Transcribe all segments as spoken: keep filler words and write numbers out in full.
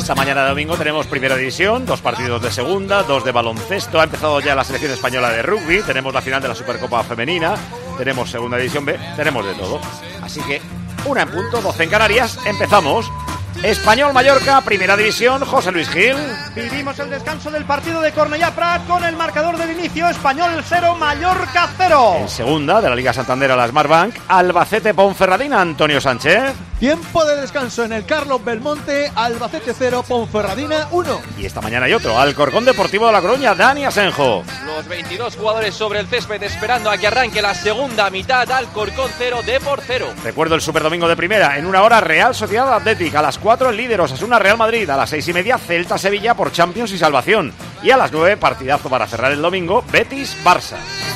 Esta mañana de domingo tenemos primera división, dos partidos de segunda, dos de baloncesto. Ha empezado ya la selección española de rugby, tenemos la final de la Supercopa Femenina, tenemos segunda división B, tenemos de todo. Así que una en punto, doce en Canarias, empezamos. Español Mallorca, primera división, José Luis Gil. Vivimos el descanso del partido de Cornellà Prat con el marcador del inicio, Español cero, Mallorca cero. En segunda, de la Liga Santander a la Smartbank, Albacete Ponferradina, Antonio Sánchez. Tiempo de descanso en el Carlos Belmonte, Albacete cero, Ponferradina uno. Y esta mañana hay otro, Alcorcón Deportivo de La Coruña, Dani Asenjo. Los veintidós jugadores sobre el césped esperando a que arranque la segunda mitad, Alcorcón cero, Depor cero. Recuerdo el Superdomingo de primera, en una hora Real Sociedad Atlética, a las cuatro el líder Osasuna Real Madrid, a las seis y media Celta Sevilla por Champions y salvación, y a las nueve partidazo para cerrar el domingo, Betis Barça.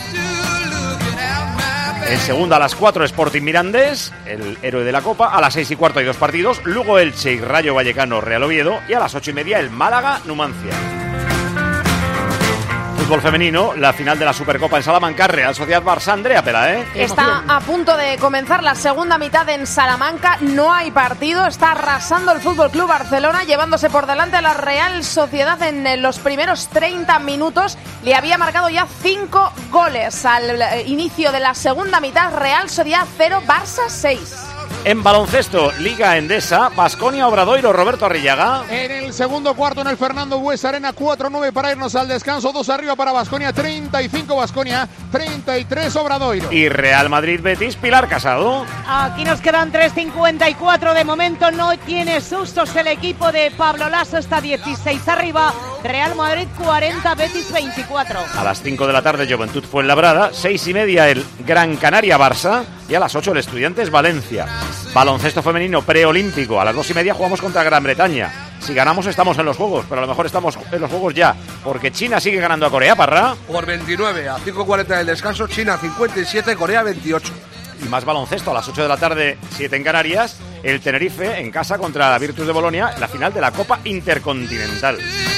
En segunda a las cuatro Sporting Mirandés, el héroe de la Copa, a las seis y cuarto hay dos partidos, Lugo Elche y Rayo Vallecano Real Oviedo, y a las ocho y media el Málaga Numancia. Fútbol femenino, la final de la Supercopa en Salamanca, Real Sociedad Barça, Andrea Pelae. Está a punto de comenzar la segunda mitad en Salamanca, no hay partido, está arrasando el Fútbol Club Barcelona, llevándose por delante a la Real Sociedad en los primeros treinta minutos, le había marcado ya cinco goles al inicio de la segunda mitad, Real Sociedad cero, Barça seis. En baloncesto, Liga Endesa, Baskonia Obradoiro, Roberto Arrillaga. En el segundo cuarto en el Fernando Buesa Arena, cuatro nueve para irnos al descanso, dos arriba para Baskonia, treinta y cinco Baskonia, treinta y tres Obradoiro. Y Real Madrid Betis, Pilar Casado. Aquí nos quedan tres cincuenta y cuatro, de momento no tiene sustos el equipo de Pablo Lasso, está dieciséis arriba, Real Madrid cuarenta, Betis veinticuatro. A las cinco de la tarde Juventud Fuenlabrada, seis y media el Gran Canaria Barça y a las ocho el Estudiantes Valencia. Baloncesto femenino preolímpico, a las dos y media jugamos contra Gran Bretaña. Si ganamos estamos en los Juegos, pero a lo mejor estamos en los Juegos ya, porque China sigue ganando a Corea, Parra. Por veintinueve, a cinco cuarenta del descanso, China cincuenta y siete, Corea veintiocho. Y más baloncesto, a las ocho de la tarde, siete en Canarias, el Tenerife en casa contra la Virtus de Bolonia, la final de la Copa Intercontinental.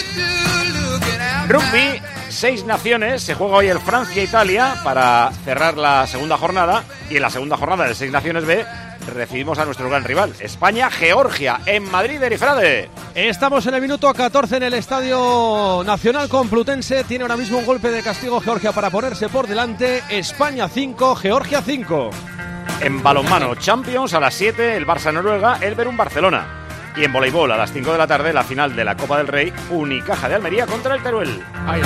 Rugby, seis naciones, se juega hoy el Francia-Italia para cerrar la segunda jornada, y en la segunda jornada de seis naciones B recibimos a nuestro gran rival, España-Georgia, en Madrid, Erifrade. Estamos en el minuto catorce en el Estadio Nacional Complutense, tiene ahora mismo un golpe de castigo Georgia para ponerse por delante, España cinco, Georgia cinco. En balonmano, Champions, a las siete, el Barça-Noruega, el Verún-Barcelona. Y en voleibol, a las cinco de la tarde, la final de la Copa del Rey, Unicaja de Almería contra el Teruel. Ahí.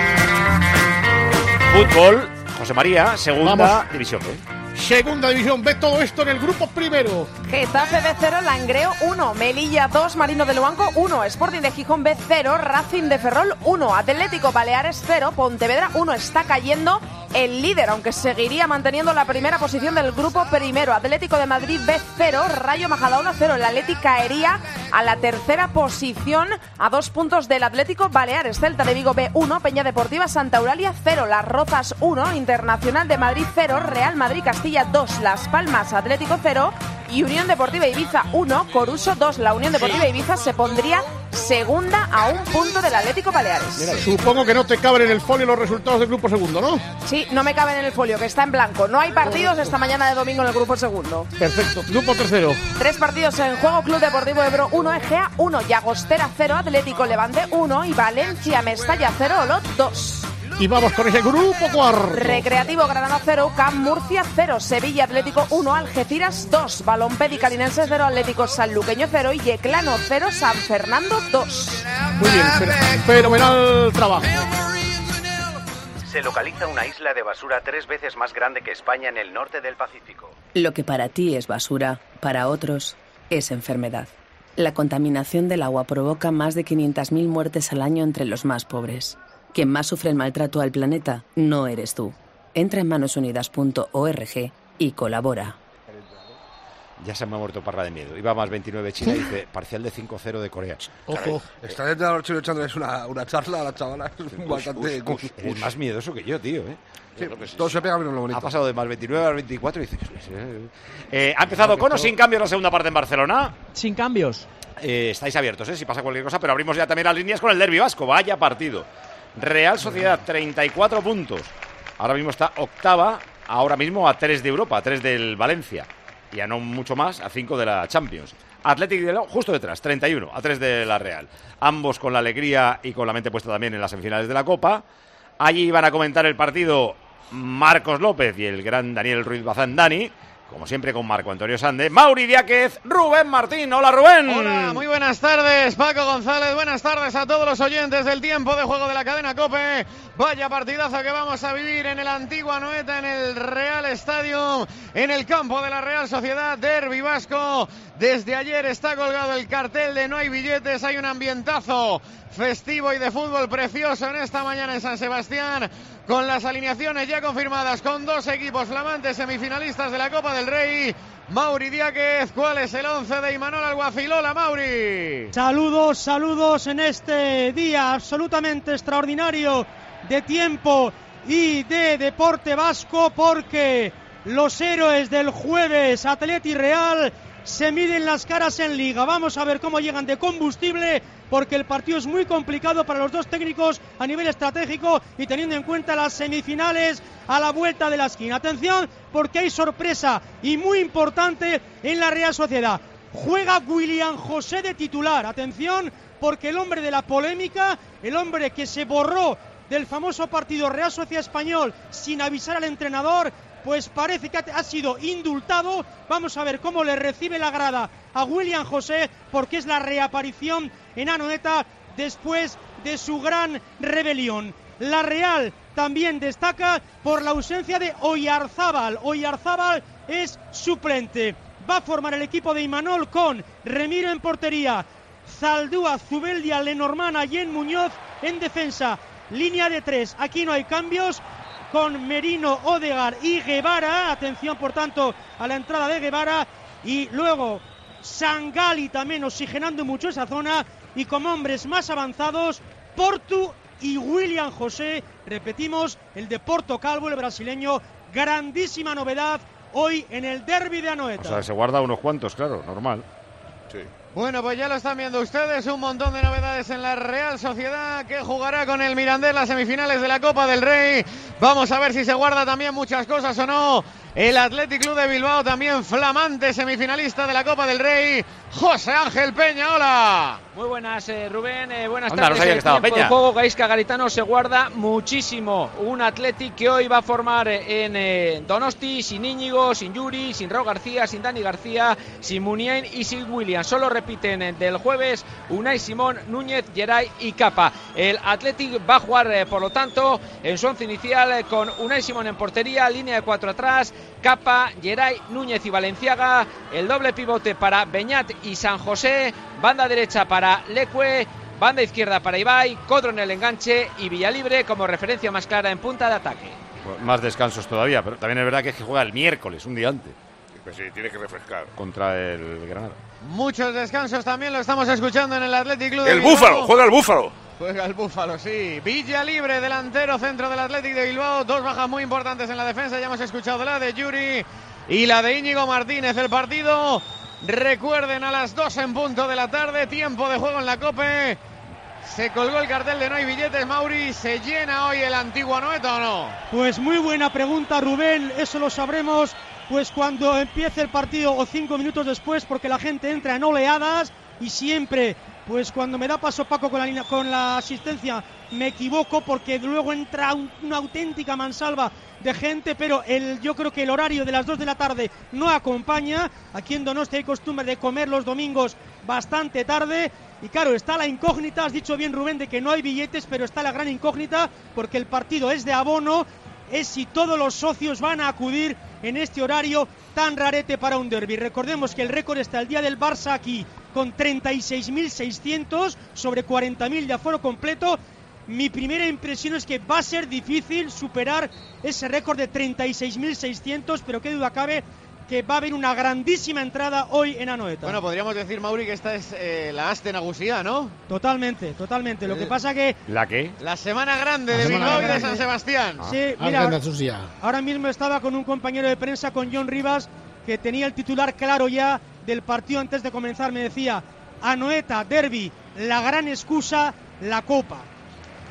Fútbol, José María, segunda Vamos. división B. Segunda división, ve todo esto en el grupo primero. Getafe B cero, Langreo uno, Melilla dos, Marino de Luanco uno, Sporting de Gijón B cero, Racing de Ferrol uno, Atlético Baleares cero, Pontevedra uno. Está cayendo el líder, aunque seguiría manteniendo la primera posición del grupo primero. Atlético de Madrid B cero, Rayo Majadahonda cero. El Atlético caería a la tercera posición a dos puntos del Atlético Baleares. Celta de Vigo B uno, Peña Deportiva Santa Eulalia cero, Las Rozas uno, Internacional de Madrid cero, Real Madrid Castilla dos, Las Palmas Atlético cero y Unión Deportiva Ibiza uno, Coruso dos. La Unión Deportiva Ibiza se pondría segunda a un punto del Atlético Baleares. Mira, supongo que no te caben en el folio los resultados del grupo segundo, ¿no? Sí, no me caben en el folio, que está en blanco. No hay partidos esta mañana de domingo en el grupo segundo. Perfecto. Grupo tercero. Tres partidos en juego: Club Deportivo Ebro uno, Egea uno, Llagostera cero, Atlético Levante uno y Valencia Mestalla cero, Olot dos. Y vamos con ese grupo cuarto. Recreativo Granada cero, Camp Murcia cero, Sevilla Atlético uno, Algeciras dos, Balompedi Calinense cero, Atlético Sanluqueño cero y Yeclano cero, San Fernando dos. Muy bien, fenomenal trabajo. Se localiza una isla de basura tres veces más grande que España en el norte del Pacífico. Lo que para ti es basura, para otros es enfermedad. La contaminación del agua provoca más de quinientas mil muertes al año entre los más pobres. Quien más sufre el maltrato al planeta no eres tú. Entra en manos unidas punto org y colabora. Ya se me ha muerto Parra de miedo. Iba más veintinueve China y dice parcial de cinco cero de Corea. Ojo. Está dentro de los chinos echándoles una, una charla a la chavala. Es bastante... Uf, uf, eres más miedoso que yo, tío, ¿eh? Sí, todo se pega menos lo bonito. Ha pasado de más veintinueve a veinticuatro y dices... Eh, ha empezado con o sin cambios la segunda parte en Barcelona. Sin cambios. Eh, estáis abiertos, ¿eh? Si pasa cualquier cosa, pero abrimos ya también las líneas con el derbi vasco. Vaya partido. Real Sociedad, treinta y cuatro puntos. Ahora mismo está octava, ahora mismo a tres de Europa, a tres del Valencia. Y a no mucho más, a cinco de la Champions. Athletic de Bilbao justo detrás, treinta y uno a tres de la Real. Ambos con la alegría y con la mente puesta también en las semifinales de la Copa. Allí van a comentar el partido Marcos López y el gran Daniel Ruiz Bazán Dani, como siempre con Marco Antonio Sande, Mauri Diáquez, Rubén Martín. Hola, Rubén. Hola, muy buenas tardes, Paco González. Buenas tardes a todos los oyentes del tiempo de juego de la cadena COPE. Vaya partidazo que vamos a vivir en el antiguo Anoeta, en el Real Stadium, en el campo de la Real Sociedad, derbi vasco. Desde ayer está colgado el cartel de no hay billetes, hay un ambientazo festivo y de fútbol precioso en esta mañana en San Sebastián, con las alineaciones ya confirmadas, con dos equipos flamantes semifinalistas de la Copa del Rey. Mauri Diáquez, ¿cuál es el once de Imanol Alguacil? Hola, Mauri. Saludos, saludos en este día absolutamente extraordinario de tiempo y de deporte vasco, porque los héroes del jueves, Athletic Real, se miden las caras en Liga. Vamos a ver cómo llegan de combustible, porque el partido es muy complicado para los dos técnicos a nivel estratégico y teniendo en cuenta las semifinales a la vuelta de la esquina. Atención, porque hay sorpresa y muy importante en la Real Sociedad. Juega William José de titular. Atención, porque el hombre de la polémica, el hombre que se borró del famoso partido Real Sociedad Español sin avisar al entrenador, pues parece que ha sido indultado. Vamos a ver cómo le recibe la grada a William José, porque es la reaparición en Anoeta después de su gran rebelión. La Real también destaca por la ausencia de Oyarzábal. Oyarzábal es suplente. Va a formar el equipo de Imanol con Remiro en portería, Zaldúa, Zubeldia, Lenormand, Allen, Muñoz en defensa. Línea de tres, aquí no hay cambios, con Merino, Odegaard y Guevara. Atención, por tanto, a la entrada de Guevara. Y luego Sangali también oxigenando mucho esa zona. Y como hombres más avanzados, Portu y William José. Repetimos, el de Porto Calvo, el brasileño. Grandísima novedad hoy en el derbi de Anoeta. O sea, se guarda unos cuantos, claro, normal. Sí. Bueno, pues ya lo están viendo ustedes, un montón de novedades en la Real Sociedad, que jugará con el Mirandés las semifinales de la Copa del Rey. Vamos a ver si se guarda también muchas cosas o no. El Athletic Club de Bilbao, también flamante semifinalista de la Copa del Rey. José Ángel Peña, hola. Muy buenas, eh, Rubén, eh, buenas Onda, tardes. no sabía que estaba tiempo Peña. de juego, Gaizka Garitano se guarda muchísimo. Un Athletic que hoy va a formar en eh, Donosti, sin Íñigo, sin Yuri, sin Raúl García, sin Dani García, sin Muniain y sin William. Solo repiten eh, del jueves Unai Simón, Núñez, Geray y Capa. El Athletic va a jugar, eh, por lo tanto, en su once inicial eh, con Unai Simón en portería, línea de cuatro atrás, Capa, Geray, Núñez y Valenciaga, el doble pivote para Beñat y San José, banda derecha para Leque, banda izquierda para Ibai, Codro en el enganche y Villalibre como referencia más clara en punta de ataque. Pues más descansos todavía, pero también es verdad que es que juega el miércoles, un día antes. Pues sí, tiene que refrescar. Contra el Granada. Muchos descansos también, lo estamos escuchando en el Athletic Club de El Bilbao. Búfalo, juega el Búfalo. Juega el Búfalo, sí. Villalibre, delantero centro del Athletic de Bilbao. Dos bajas muy importantes en la defensa. Ya hemos escuchado la de Yuri y la de Íñigo Martínez. El partido, recuerden, a las dos en punto de la tarde. Tiempo de juego en la COPE. Se colgó el cartel de no hay billetes, Mauri. ¿Se llena hoy el antiguo Anoeta o no? Pues muy buena pregunta, Rubén. Eso lo sabremos pues cuando empiece el partido o cinco minutos después, porque la gente entra en oleadas y siempre, pues cuando me da paso Paco con la, con la asistencia, me equivoco porque luego entra un, una auténtica mansalva de gente, pero el, yo creo que el horario de las dos de la tarde no acompaña. Aquí en Donosti hay costumbre de comer los domingos bastante tarde. Y claro, está la incógnita, has dicho bien, Rubén, de que no hay billetes, pero está la gran incógnita, porque el partido es de abono, es si todos los socios van a acudir en este horario tan rarete para un derbi. Recordemos que el récord está el día del Barça aquí, con treinta y seis mil seiscientos sobre cuarenta mil de aforo completo. Mi primera impresión es que va a ser difícil superar ese récord de treinta y seis mil seiscientos, pero qué duda cabe que va a haber una grandísima entrada hoy en Anoeta. Bueno, podríamos decir, Mauri, que esta es eh, la Aste Nagusía, ¿no? Totalmente, totalmente. Lo que pasa que... ¿La qué? La semana grande La de semana Bilbao y de grande. San Sebastián. Sí, mira, ahora, ahora mismo estaba con un compañero de prensa, con John Rivas, que tenía el titular claro ya del partido antes de comenzar. Me decía, Anoeta, derbi, la gran excusa, la Copa.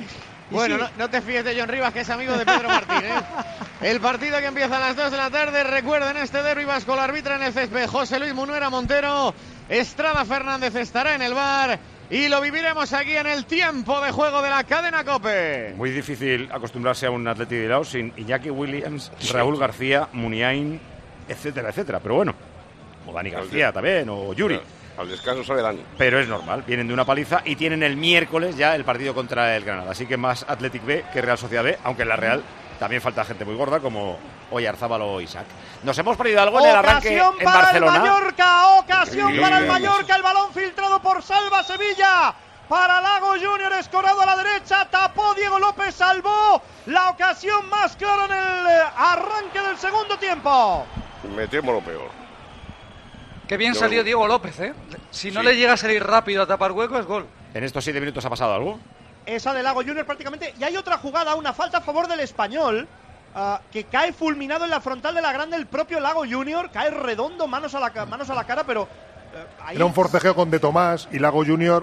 Bueno, sí. no, no te fíes de John Rivas, que es amigo de Pedro Martín, ¿eh? El partido que empieza a las dos de la tarde. Recuerden, este derbi vasco lo arbitra en el césped José Luis Munuera Montero. Estrada Fernández estará en el bar. Y lo viviremos aquí en el tiempo de juego de la cadena COPE. Muy difícil acostumbrarse a un Atleti de Bilbao sin Iñaki Williams, Raúl García, Muniain, etcétera, etcétera. Pero bueno, o Dani García también, o Yuri. Al descanso sale Dani. Pero es normal, vienen de una paliza y tienen el miércoles ya el partido contra el Granada. Así que más Athletic B que Real Sociedad B, aunque en la Real también falta gente muy gorda como Oyarzábal o Isaac. Nos hemos perdido algo en el arranque Ocasión en para Barcelona. el Mallorca, ocasión Sí, para el sí, Mallorca, el balón filtrado por Salva Sevilla. Para Lago Junior, escorado a la derecha, tapó Diego López, salvó la ocasión más clara en el arranque del segundo tiempo. Metemos lo peor. Qué bien Yo salió lo... Diego López, ¿eh? Si no Sí. le llega a salir rápido a tapar hueco, es gol. ¿En estos siete minutos ha pasado algo? Esa de Lago Junior prácticamente. Y hay otra jugada, una falta a favor del Español, uh, que cae fulminado en la frontal de la grande el propio Lago Junior. Cae redondo, manos a la, manos a la cara, pero... Uh, ahí... Era un forcejeo con De Tomás y Lago Junior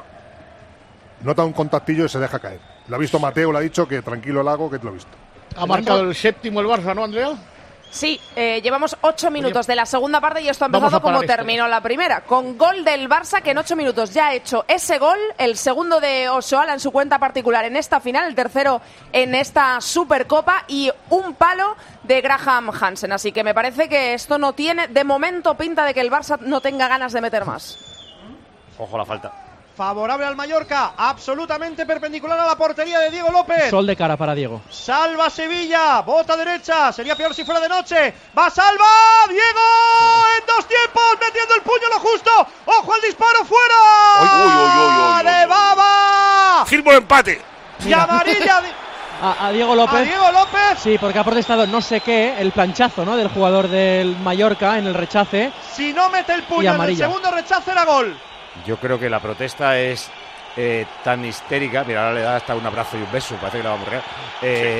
nota un contactillo y se deja caer. Lo ha visto Mateo, le ha dicho que tranquilo Lago, que te lo ha visto. Ha marcado el séptimo el Barça, ¿no, Andrea? Sí, eh, llevamos ocho minutos de la segunda parte y esto ha Vamos empezado a parar como esto. terminó la primera, con gol del Barça que en ocho minutos ya ha hecho ese gol, el segundo de Osoala en su cuenta particular en esta final, el tercero en esta Supercopa y un palo de Graham Hansen. Así que me parece que esto no tiene, de momento, pinta de que el Barça no tenga ganas de meter más. Ojo la falta. Favorable al Mallorca, absolutamente perpendicular a la portería de Diego López. Sol de cara para Diego. Salva Sevilla, bota derecha, sería peor si fuera de noche. Va Salva, Diego en dos tiempos, metiendo el puño lo justo. Ojo al disparo, fuera. Uy, uy, uy, uy, uy, uy. ¡De Baba! Firmo el empate. Y amarilla de... A, a Diego López. A Diego López. Sí, porque ha protestado no sé qué, el planchazo, ¿no? Del jugador del Mallorca en el rechace. Si no mete el Y puño en el amarilla. segundo rechazo era gol. Yo creo que la protesta es eh, tan histérica. Mira, ahora le da hasta un abrazo y un beso. Parece que la va a morrear. Eh,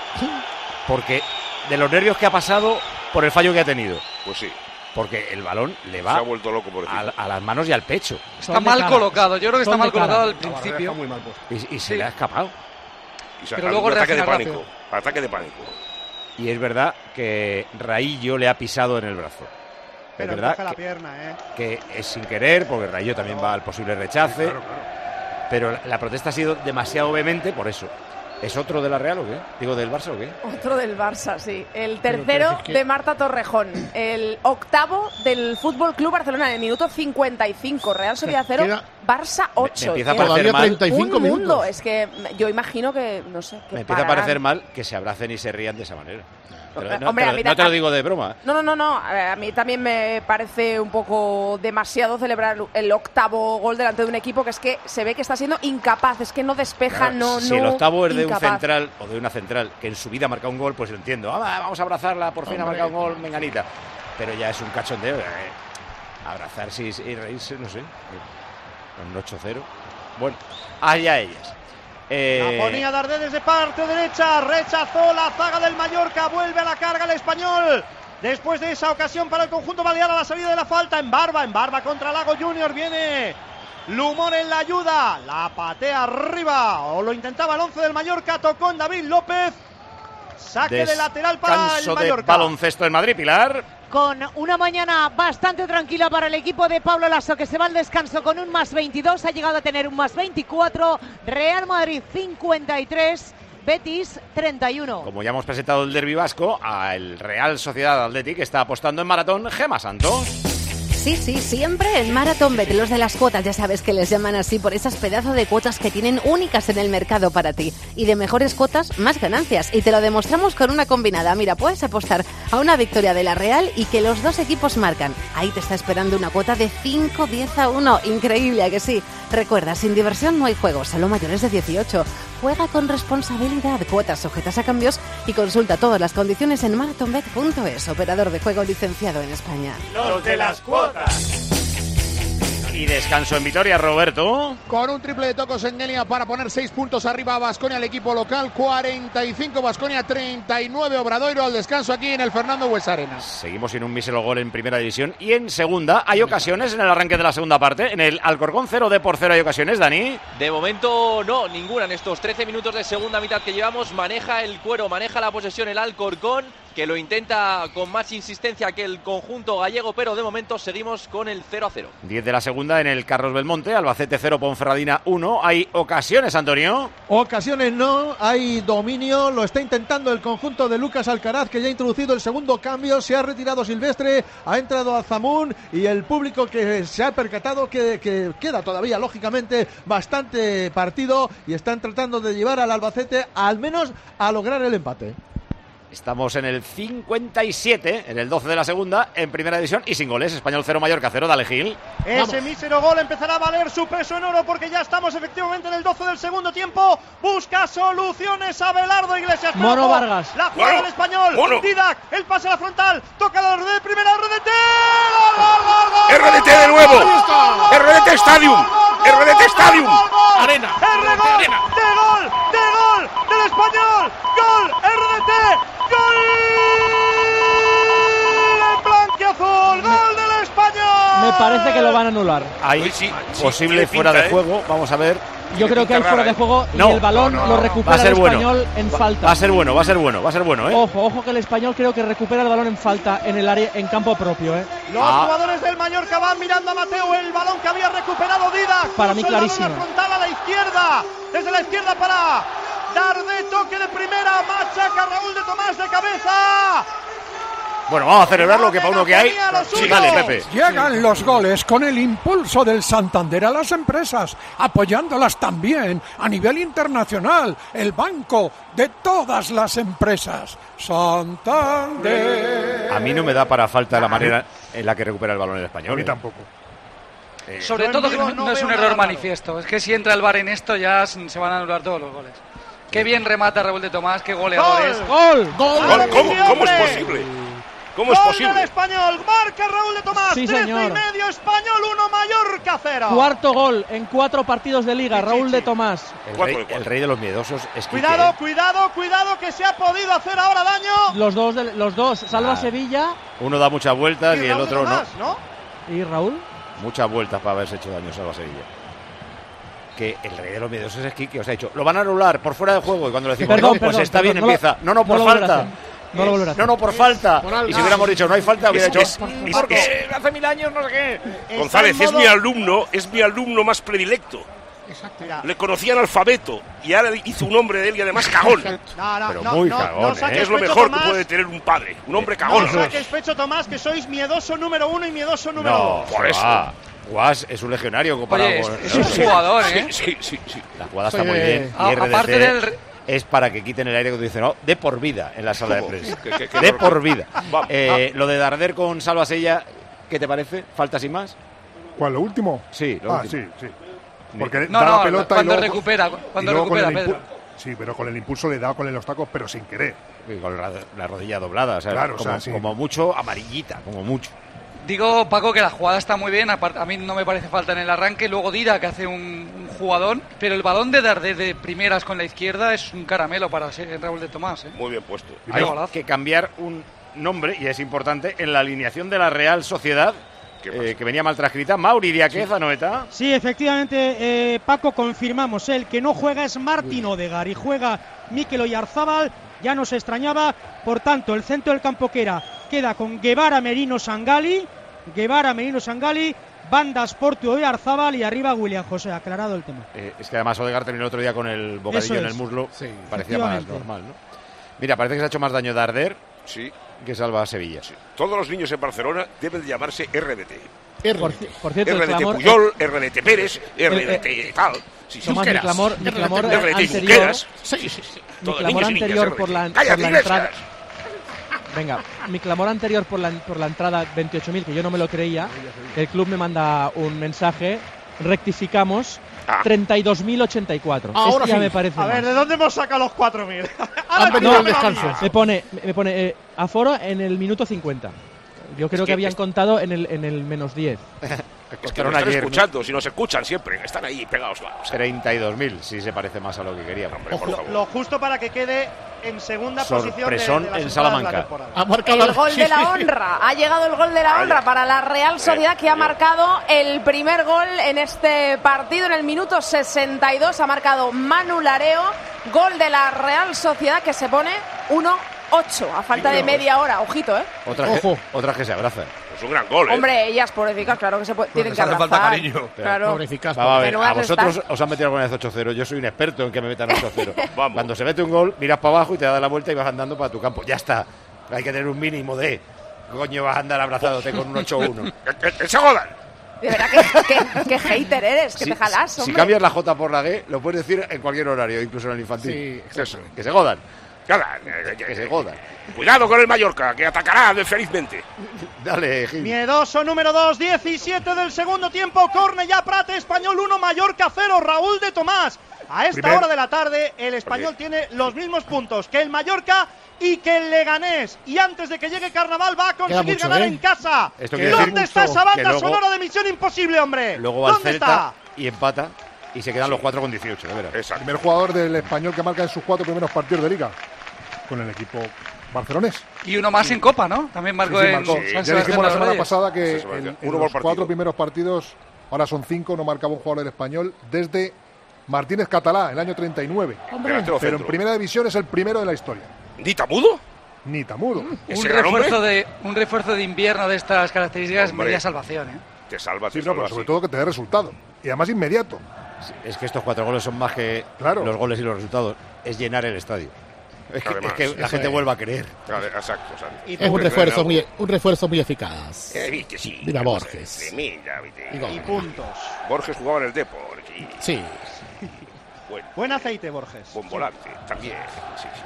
porque de los nervios que ha pasado por el fallo que ha tenido. Pues sí. Porque el balón le va Se ha vuelto loco por a, a las manos y al pecho. Está mal colocado, yo creo que está Son de mal cara. colocado al La barrera principio. está muy mal puesta. Y, y se Sí. le ha escapado. Y se Pero ha- luego un ataque de reacciona pánico. Ataque de pánico. Y es verdad que Raillo le ha pisado en el brazo. Pero es verdad coge la que, pierna, ¿eh? que es sin querer, porque Raillo también va al posible rechace. Pero la, la protesta ha sido demasiado vehemente por eso. ¿Es otro de la Real o qué? Digo, ¿del Barça o qué? Otro del Barça, sí. El Pero, tercero pero es que- de Marta Torrejón. El octavo del Fútbol Club Barcelona en el minuto cincuenta y cinco. Real Sociedad cero, Queda- Barça ocho. Me empieza a Eh, parecer Todavía mal. treinta y cinco un mundo. minutos. Es que yo imagino que, no sé, que Me empieza a pararán. parecer mal que se abracen y se rían de esa manera. Pero no, Hombre, te a lo- mí no te lo ta- digo de broma. No, no, no, no. A mí también me parece un poco demasiado celebrar el octavo gol delante de un equipo que es que se ve que está siendo incapaz, es que no despeja, Claro, no, si no. el octavo es de incapaz. un central o de una central que en su vida ha marcado un gol, pues lo entiendo. Ah, vamos a abrazarla, por fin ha Hombre. marcado un gol, menganita. Pero ya es un cachondeo. eh. Abrazarse y, y reírse, no sé. Con un ocho cero. Bueno, allá ellas. Eh, La ponía Dardé desde parte derecha, rechazó la zaga del Mallorca, vuelve a la carga el Español. Después de esa ocasión para el conjunto balear a la salida de la falta, en Barba, en Barba contra Lago Junior, viene Lumor en la ayuda, la patea arriba, o lo intentaba el once del Mallorca, tocó en David López, saque de lateral para el descanso de Mallorca. baloncesto en Madrid, Pilar. Con una mañana bastante tranquila para el equipo de Pablo Lasso, que se va al descanso con un más veintidós, ha llegado a tener un más veinticuatro, Real Madrid cincuenta y tres, Betis treinta y uno. Como ya hemos presentado el derbi vasco, al Real Sociedad Athletic está apostando en maratón Gema Santos. Sí, sí, siempre en Marathon Bet, los de las cuotas, ya sabes que les llaman así por esas pedazos de cuotas que tienen únicas en el mercado para ti. Y de mejores cuotas, más ganancias. Y te lo demostramos con una combinada. Mira, puedes apostar a una victoria de la Real y que los dos equipos marcan. Ahí te está esperando una cuota de cinco diez a uno. Increíble, ¿a que sí? Recuerda, sin diversión no hay juego, solo mayores de dieciocho. Juega con responsabilidad, cuotas sujetas a cambios y consulta todas las condiciones en marathon bet punto es, operador de juego licenciado en España. Los de las cuotas. Y descanso en Vitoria, Roberto. Con un triple de Tocos en Nelia para poner seis puntos arriba a Baskonia, el equipo local. cuarenta y cinco Baskonia, treinta y nueve Obradoiro al descanso aquí en el Fernando Buesa-Arena. Seguimos sin un mísero gol en primera división. Y en segunda, ¿hay ocasiones en el arranque de la segunda parte? En el Alcorcón cero de por cero hay ocasiones, Dani. De momento no, ninguna. En estos trece minutos de segunda mitad que llevamos, maneja el cuero, maneja la posesión el Alcorcón, que lo intenta con más insistencia que el conjunto gallego, pero de momento seguimos con el cero a cero. diez de la segunda en el Carlos Belmonte, Albacete cero, Ponferradina uno. ¿Hay ocasiones, Antonio? Ocasiones no, hay dominio, lo está intentando el conjunto de Lucas Alcaraz, que ya ha introducido el segundo cambio, se ha retirado Silvestre, ha entrado Azamun y el público que se ha percatado que, que queda todavía, lógicamente, bastante partido y están tratando de llevar al Albacete al menos a lograr el empate. Estamos en el cincuenta y siete, en el doce de la segunda, en primera división y sin goles. Español cero, Mallorca cero, dale Gil. Ese Vamos. mísero gol empezará a valer su peso en oro porque ya estamos efectivamente en el doce del segundo tiempo. Busca soluciones Abelardo Iglesias. Mono Ojo, Vargas. La jugada del Español. Mono. Didac, el pase a la frontal. Toca la red de primera, R D T. ¡Gol, gol, gol, gol! R D T de nuevo. R D T Stadium. R D T Stadium. Arena. R gol, de gol, de gol del Español. Gol, R D T. ¡Gol! ¡El blanquiazul! ¡Gol del Español! Me parece que lo van a anular. Hay sí, posible sí, fuera pinta, de ¿eh? juego, vamos a ver. Yo creo que hay fuera de juego y no, el balón no, no, lo recupera va a ser el bueno. Español en falta. Va a ser bueno, va a ser bueno, va a ser bueno, ¿eh? Ojo, ojo que el Español creo que recupera el balón en falta en el área, en campo propio, ¿eh? Los ah. jugadores del Mallorca van mirando a Mateo, el balón que había recuperado Didac. Para mí clarísimo. El balón frontal a la izquierda, desde la izquierda para Darder, toque de primera, machaca Raúl de Tomás de cabeza. Bueno, vamos a celebrarlo, que para uno que hay. Sí, dale, Pepe. Llegan los goles con el impulso del Santander a las empresas, apoyándolas también a nivel internacional. El banco de todas las empresas. Santander. A mí no me da para falta la manera en la que recupera el balón el Español. A mí ¿eh? tampoco. Eh, Sobre todo que no, no es un error manifiesto. Es que si entra el V A R en esto ya se van a anular todos los goles. Qué bien remata Raúl de Tomás, qué goleadores. ¡Gol! ¡Gol! ¿Gol? ¿Cómo, ¿Cómo es posible? ¿Cómo es posible? Gol del Español, marca Raúl de Tomás, sí, trece señor. y medio, Español uno, Mallorca cero. Cuarto gol en cuatro partidos de liga, Raúl de Tomás. El rey, el rey de los miedosos es Quique. Cuidado, cuidado, cuidado, que se ha podido hacer ahora daño. Los dos, de, los dos, salva ah. Sevilla. Uno da muchas vueltas y, y el otro Tomás, no. ¿no? ¿Y Raúl? Muchas vueltas para haberse hecho daño, salva Sevilla. Que el rey de los miedosos es Quique, os ha dicho, lo van a anular por fuera de juego y cuando le decimos, perdón, no, pues perdón, está perdón, bien, no empieza. Lo, no, no, por no falta. No lo volverá a hacer. No, no, por falta. Por y si hubiéramos dicho no hay falta, hubiera es, dicho. es, es, porque es, hace mil años no sé qué. González es mi alumno, es mi alumno más predilecto. Exacto. Le conocía analfabeto y ahora hizo un hombre de él y además cagón. No, no, Pero no, muy no, cagón, no ¿eh? Es lo pecho, mejor Tomás. que puede tener un padre, un hombre cagón. No saques pecho, Tomás, que sois miedoso número uno y miedoso número No, dos. por eso. Ah, Guas es un legionario comparado Oye, con. es, es un jugador, ¿eh? Sí, sí, sí, sí. La jugada está Oye, muy bien. a- Y R D T aparte del- es para que quiten el aire que tú dices, no, de por vida en la sala de ¿Cómo? prensa. ¿Qué- qué- qué De horror? por vida. Va. Eh, lo de Darder con Salvasella, ¿qué te parece? ¿Falta sin más? ¿Cuál, lo último? Sí, lo ah, último. sí, sí. Porque No, da no, la pelota cuando y luego, recupera, cuando y luego con recupera, el Pedro. impu- Sí, pero con el impulso le da con los tacos, pero sin querer. Y con la, la rodilla doblada, o sea, Claro, o como, sea, sí. como mucho amarillita, como mucho. Digo, Paco, que la jugada está muy bien. Apart- A mí no me parece falta en el arranque. Luego Dida, que hace un, un jugadón. Pero el balón de dar de primeras con la izquierda es un caramelo para ser Raúl de Tomás, ¿eh? Muy bien puesto. Hay que cambiar un nombre, y es importante, en la alineación de la Real Sociedad, eh, que venía mal transcrita. Mauri Diaquez, Anoeta. Sí, efectivamente, eh, Paco, confirmamos. El que no juega es Martín Odegar y juega Mikel Oyarzábal. Ya nos extrañaba. Por tanto, el centro del campo que era queda con Guevara, Merino, Sangali. Guevara, Merino, Sangali. Bandas, Portu, Oyarzábal y arriba William José. Aclarado el tema. Eh, es que además Odegaard terminó el otro día con el bocadillo Eso en es. el muslo. Sí, parecía más normal, ¿no? Mira, parece que se ha hecho más daño Darder sí. que salva a Sevilla. Sí. Todos los niños en Barcelona deben de llamarse R D T. Por, por cierto, R D T el clamor, Puyol, R D T Pérez, el- R D T tal. Sí, Tomás, mi clamor, mi clamor R D T anterior, Junqueras. Sí, sí, sí. mi Todos clamor niños y niñas, anterior R D T. por la, por ¡Cállate, la Iglesias! entrada. Venga, mi clamor anterior por la, por la entrada veintiocho mil, que yo no me lo creía. El club me manda un mensaje. Rectificamos. Ah. treinta y dos mil ochenta y cuatro. Ahora Este ya sí. me parece A ver, más. ¿de dónde hemos sacado los cuatro mil? Han venido al descanso. Me pone, me pone eh, aforo en el minuto cincuenta. Yo creo Es que, que habían es- contado en el, en el menos diez. Es que nos están escuchando, si nos escuchan siempre, están ahí pegados. Vamos. treinta y dos mil, si se parece más a lo que queríamos. Hombre, por favor. Lo justo para que quede en segunda posición de, de las en Salamanca. Ha marcado el gol de la honra. Ha llegado el gol de la honra para la Real Sociedad, que ha marcado el primer gol en este partido en el minuto sesenta y dos. Ha marcado Manu Lareo. Gol de la Real Sociedad, que se pone uno ocho a falta de media hora. Ojito, ¿eh? Otras que, otras que se abrazan. Es un gran gol, ¿eh? Hombre, ellas pobrecicas, claro que se puede, tienen que hace abrazar. falta cariño. Claro. Pobrecicas. Vamos a ver, Menudas a vosotros están. os han metido alguna vez ocho cero. Yo soy un experto en que me metan ocho cero. Vamos. Cuando se mete un gol, miras para abajo y te das la vuelta y vas andando para tu campo. Ya está. Hay que tener un mínimo de... Coño, vas a andar abrazándote con un ocho uno. ¡Que se jodan! De verdad que, que, que hater eres, que Si, te jalas, si hombre. cambias la J por la G, lo puedes decir en cualquier horario, incluso en el infantil. Sí, eso. Que se jodan. Nada, Que se jodan. Cuidado con el Mallorca, que atacará felizmente. Dale, Gil. Miedoso número dos, diecisiete del segundo tiempo. Cornellá Prat, Español uno, Mallorca cero. Raúl de Tomás. A esta Primer. hora de la tarde, el Español tiene los mismos puntos que el Mallorca y que el Leganés. Y antes de que llegue Carnaval va a conseguir mucho, ganar ¿eh? en casa. Esto quiere ¿Dónde decir está esa banda que luego- sonora de Misión Imposible, hombre? Luego va al ¿Dónde Celta está? y empata y se quedan los cuatro con dieciocho, de veras. Exacto. Primer jugador del Español que marca en sus cuatro primeros partidos de Liga con el equipo barcelonés. Y uno más en Copa, ¿no? También marcó Sí, sí, en marcó. San Ya Sebastián dijimos la de los semana Reyes. pasada que Sí, en, uno en por los partido. cuatro primeros partidos, ahora son cinco, no marcaba un jugador del Español desde Martínez Catalá, el año treinta y nueve. Delantero Pero en centro. primera división es el primero de la historia. ¿Dita Mudo? Ni Tamudo. Un ¿Ese gran hombre? refuerzo, de, un refuerzo de invierno de estas características, Hombre. media salvación, ¿eh? Te salva, Sí, te no, salva, pero sobre sí. todo que te dé resultado. Y además inmediato. Es que estos cuatro goles son más que Claro. los goles y los resultados. Es llenar el estadio. Es que, Además, es que la eso gente es. vuelva a creer. Claro, exacto, exacto. Y Es un Porque refuerzo no- muy, un refuerzo muy eficaz. Eh, viste, sí. Mira Vamos, Borges. eh, Mira, viste. Y gol. Y puntos. Borges jugaba en el Depor. Y, Sí. bueno, Buen aceite, Borges. buen volante también. Sí, sí, sí.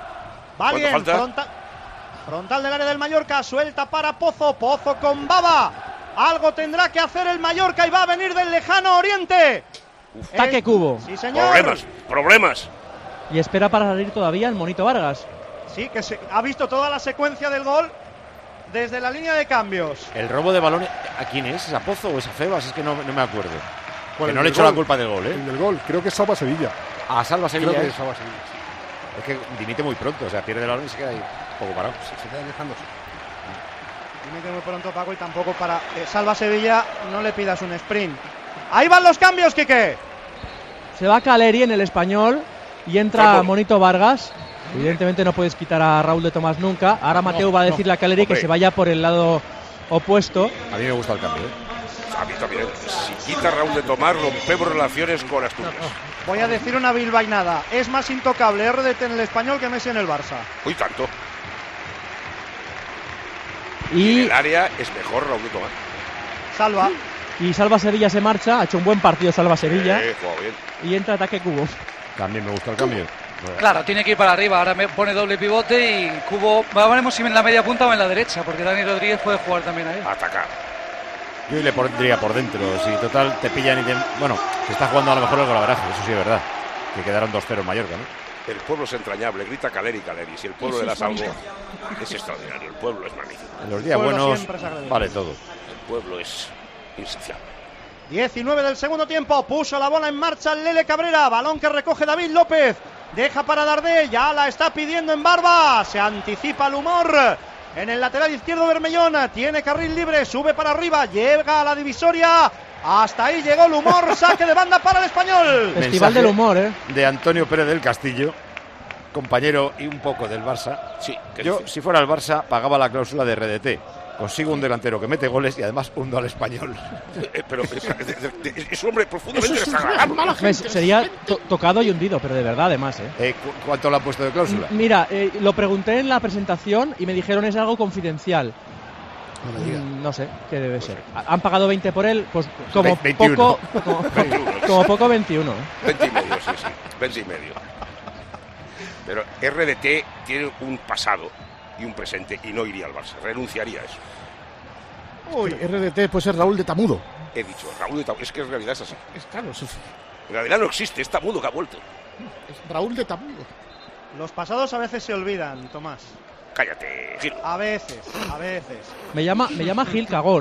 Va ¿Cuánto bien, falta? frontal, frontal del área del Mallorca, suelta para Pozo, Pozo con Baba. Algo tendrá que hacer el Mallorca y va a venir del lejano oriente. Taque El- Cubo. Sí, señor. Problemas, problemas. Y espera para salir todavía el Monito Vargas. Sí, que se, ha visto toda la secuencia del gol desde la línea de cambios. El robo de balón, ¿a quién es? ¿Es a Pozo o es a Febas? Es que no, no me acuerdo. ¿Cuál, Que el no le del echo la gol? culpa del gol, ¿eh? El del gol, creo que es Salva Sevilla. A Salva Sevilla. Creo que ¿eh? es Salva Sevilla. Es que dimite muy pronto, o sea, pierde el balón y se queda ahí un poco parado. Se queda alejándose. Dimite muy pronto Paco y tampoco para eh, Salva Sevilla no le pidas un sprint. Ahí van los cambios, Quique. Se va Caleri en el Español y entra Salvo. Monito Vargas. Evidentemente no puedes quitar a Raúl de Tomás nunca. Ahora Mateo va a decirle a Caleri que Hombre. se vaya por el lado opuesto. A mí me gusta el cambio, ¿eh? A mí también. Si quita Raúl de Tomás, rompemos relaciones con Asturias. Voy a decir una bilbainada. Es más intocable R D T en el Español que Messi en el Barça. Uy, tanto. En Y, el área es mejor Raúl de Tomás. Salva. y Salva Sevilla se marcha. Ha hecho un buen partido Salva Sevilla. Eh, juega bien. Y entra ataque Cubo. También me gusta el cambio. Claro, tiene que ir para arriba. Ahora me pone doble pivote y Cubo. Veremos si en la media punta o en la derecha, porque Dani Rodríguez puede jugar también ahí. Atacar. Yo le pondría por dentro. Si total te pillan y te... Bueno, se está jugando a lo mejor el golaveraje, eso sí es verdad. Que quedaron dos cero en Mallorca, ¿no? El pueblo es entrañable, grita Caleri, Caleri. Si el pueblo le das algo, es extraordinario. El pueblo es magnífico. En los días Pueblo buenos siempre es agradable. vale todo. El pueblo es insaciable. diecinueve del segundo tiempo, puso la bola en marcha Lele Cabrera, balón que recoge David López, deja para Dardé, ya la está pidiendo en Barba, se anticipa el humor en el lateral izquierdo Bermellón, tiene carril libre, sube para arriba, llega a la divisoria, hasta ahí llegó el humor, saque de banda para el Español. Festival Mensaje del humor, ¿eh? De Antonio Pérez del Castillo, compañero y un poco del Barça. Sí, ¿qué Yo, dices? si fuera el Barça, pagaba la cláusula de R D T. Consigo un delantero que mete goles y además hundo al Español. Eh, pero es, es- es un hombre profundamente desagradable. Pues sería to- tocado y hundido, pero de verdad además, ¿eh? Eh, ¿cu- ¿Cuánto le han puesto de cláusula? Mira, eh, lo pregunté en la presentación y me dijeron es algo confidencial. No me digas. Mm, No sé qué debe ser. ¿Han pagado veinte por él? Pues como Ve- veintiuno. poco, como, veintiuno. como poco veintiuno. ¿eh? veinte y medio, sí, sí. veinte y medio. Pero R D T tiene un pasado y un presente y no iría al Barça. Renunciaría a eso. Uy, R D T puede ser Raúl de Tamudo. He dicho, Raúl de Tamudo. Es que en realidad es así. Es claro, es, En realidad no existe, es Tamudo que ha vuelto. es Raúl de Tamudo. los pasados a veces se olvidan, Tomás, Cállate, Gil. a veces, a veces. Me llama, me llama Gil Cagón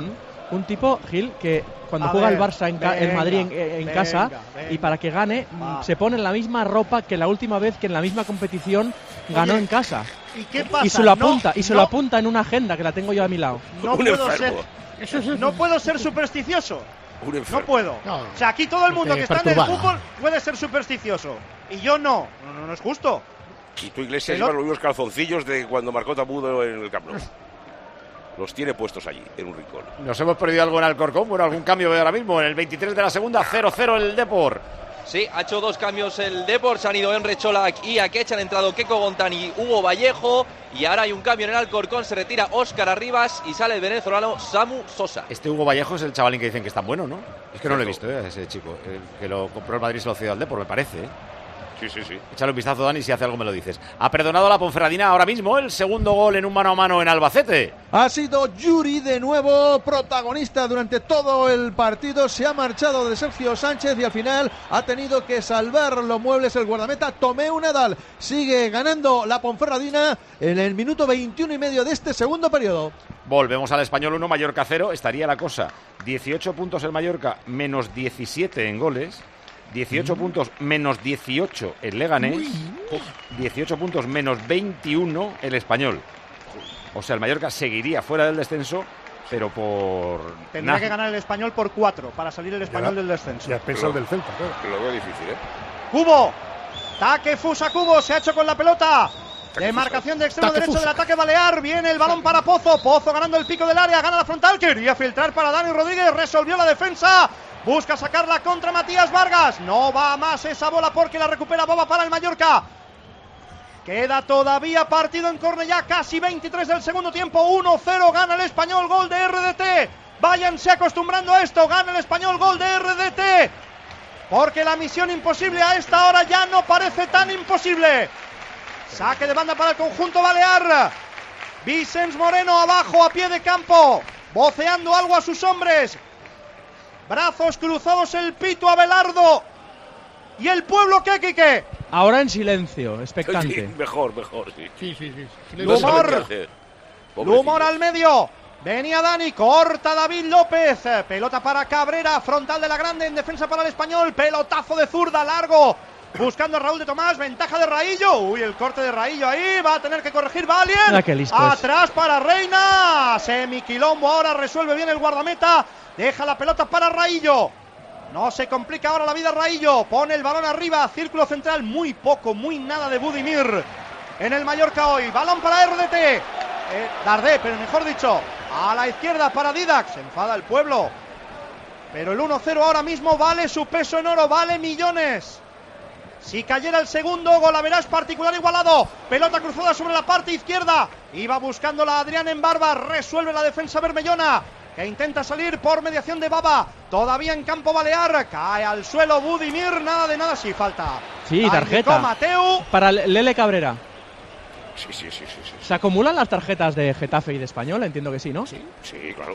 un tipo, Gil, que cuando A juega ver, el Barça en, ca- el venga, Madrid en, en venga, casa venga. y para que gane Va. se pone la misma ropa que la última vez que en la misma competición ganó Oye, en casa. ¿Y qué pasa? Y se lo No, apunta, y se no, lo apunta en una agenda que la tengo yo a mi lado. No puedo ser, no puedo ser supersticioso. No puedo. O sea, aquí todo el mundo Usted que está en el perturbado. fútbol puede ser supersticioso. Y yo no. No, no, no es justo. Y tú, Iglesias, Pero- llevas los mismos calzoncillos de cuando marcó Tabudo en el Camp Nou. Los tiene puestos allí, en un rincón. Nos hemos perdido algo en Alcorcón. Bueno, algún cambio de ahora mismo. En el veintitrés de la segunda, cero cero el Depor. Sí, ha hecho dos cambios el Depor, se han ido Enre Cholak y Akech, han entrado Keko Gontán y Hugo Vallejo, y ahora hay un cambio en el Alcorcón, se retira Óscar Arribas y sale el venezolano Samu Sosa. Este Hugo Vallejo es el chavalín que dicen que es tan bueno, ¿no? Es que no lo he visto, ¿eh? Ese chico. El que lo compró el Madrid y se lo cedió al Depor, me parece, ¿eh? Sí, sí, sí. Échale un vistazo, Dani, si hace algo me lo dices. Ha perdonado a la Ponferradina ahora mismo el segundo gol en un mano a mano en Albacete. Ha sido Yuri de nuevo protagonista durante todo el partido. Se ha marchado de Sergio Sánchez y al final ha tenido que salvar los muebles el guardameta Tomeu Nadal. Sigue ganando la Ponferradina en el minuto veintiuno y medio de este segundo periodo. Volvemos al Español uno, Mallorca cero. Estaría la cosa. dieciocho puntos el Mallorca, menos diecisiete en goles. dieciocho puntos menos dieciocho el Leganés, dieciocho puntos menos veintiuno el Español. O sea, el Mallorca seguiría fuera del descenso, pero por... Tendría nada. que ganar el Español por cuatro para salir el Español del descenso. Ya pensado del Celta, claro. Lo veo difícil, ¿eh? Cubo. Taque Fusa Cubo. Se ha hecho con la pelota. Demarcación de extremo Taque derecho Fusa. del ataque balear. Viene el balón para Pozo. Pozo ganando el pico del área. Gana la frontal. Quería filtrar para Dani Rodríguez. Resolvió la defensa. Busca sacarla contra Matías Vargas. No va más esa bola porque la recupera Boba para el Mallorca. Queda todavía partido en Cornellá. Casi veintitrés del segundo tiempo. uno cero. Gana el Español. Gol de R D T. Váyanse acostumbrando a esto. Gana el Español. Gol de R D T. Porque la misión imposible a esta hora ya no parece tan imposible. Saque de banda para el conjunto balear. Vicens Moreno abajo a pie de campo. Voceando algo a sus hombres. Brazos cruzados el pito Abelardo. ¿Y el pueblo qué, Quique? Ahora en silencio, expectante. Sí, mejor, mejor, sí. Sí, sí, sí. No saben qué Humor. hacer. Humor al medio. Venía Dani, corta David López. Pelota para Cabrera, frontal de la grande en defensa para el Español. Pelotazo de zurda largo. Buscando a Raúl de Tomás, ventaja de Raillo. Uy, el corte de Raillo ahí. Va a tener que corregir Valien. Mira qué listo es. Atrás para Reina. Semiquilombo ahora resuelve bien el guardameta. Deja la pelota para Raillo. No se complica ahora la vida Raillo. Pone el balón arriba. Círculo central. Muy poco, muy nada de Budimir en el Mallorca hoy. Balón para R D T. Eh, Dardé, pero mejor dicho. A la izquierda para Didac. Se enfada el pueblo. Pero el uno cero ahora mismo vale su peso en oro. Vale millones. Si cayera el segundo, golaveras particular igualado. Pelota cruzada sobre la parte izquierda. Iba buscando la Adrián en Barba. Resuelve la defensa bermellona, que intenta salir por mediación de Baba. Todavía en campo balear. Cae al suelo Budimir. Nada de nada. Sí, falta. Sí, La tarjeta. indicó Mateu. Para Lele Cabrera. Sí, sí, sí, sí, sí. ¿Se acumulan las tarjetas de Getafe y de Español? Entiendo que sí, ¿no? Sí, sí, claro.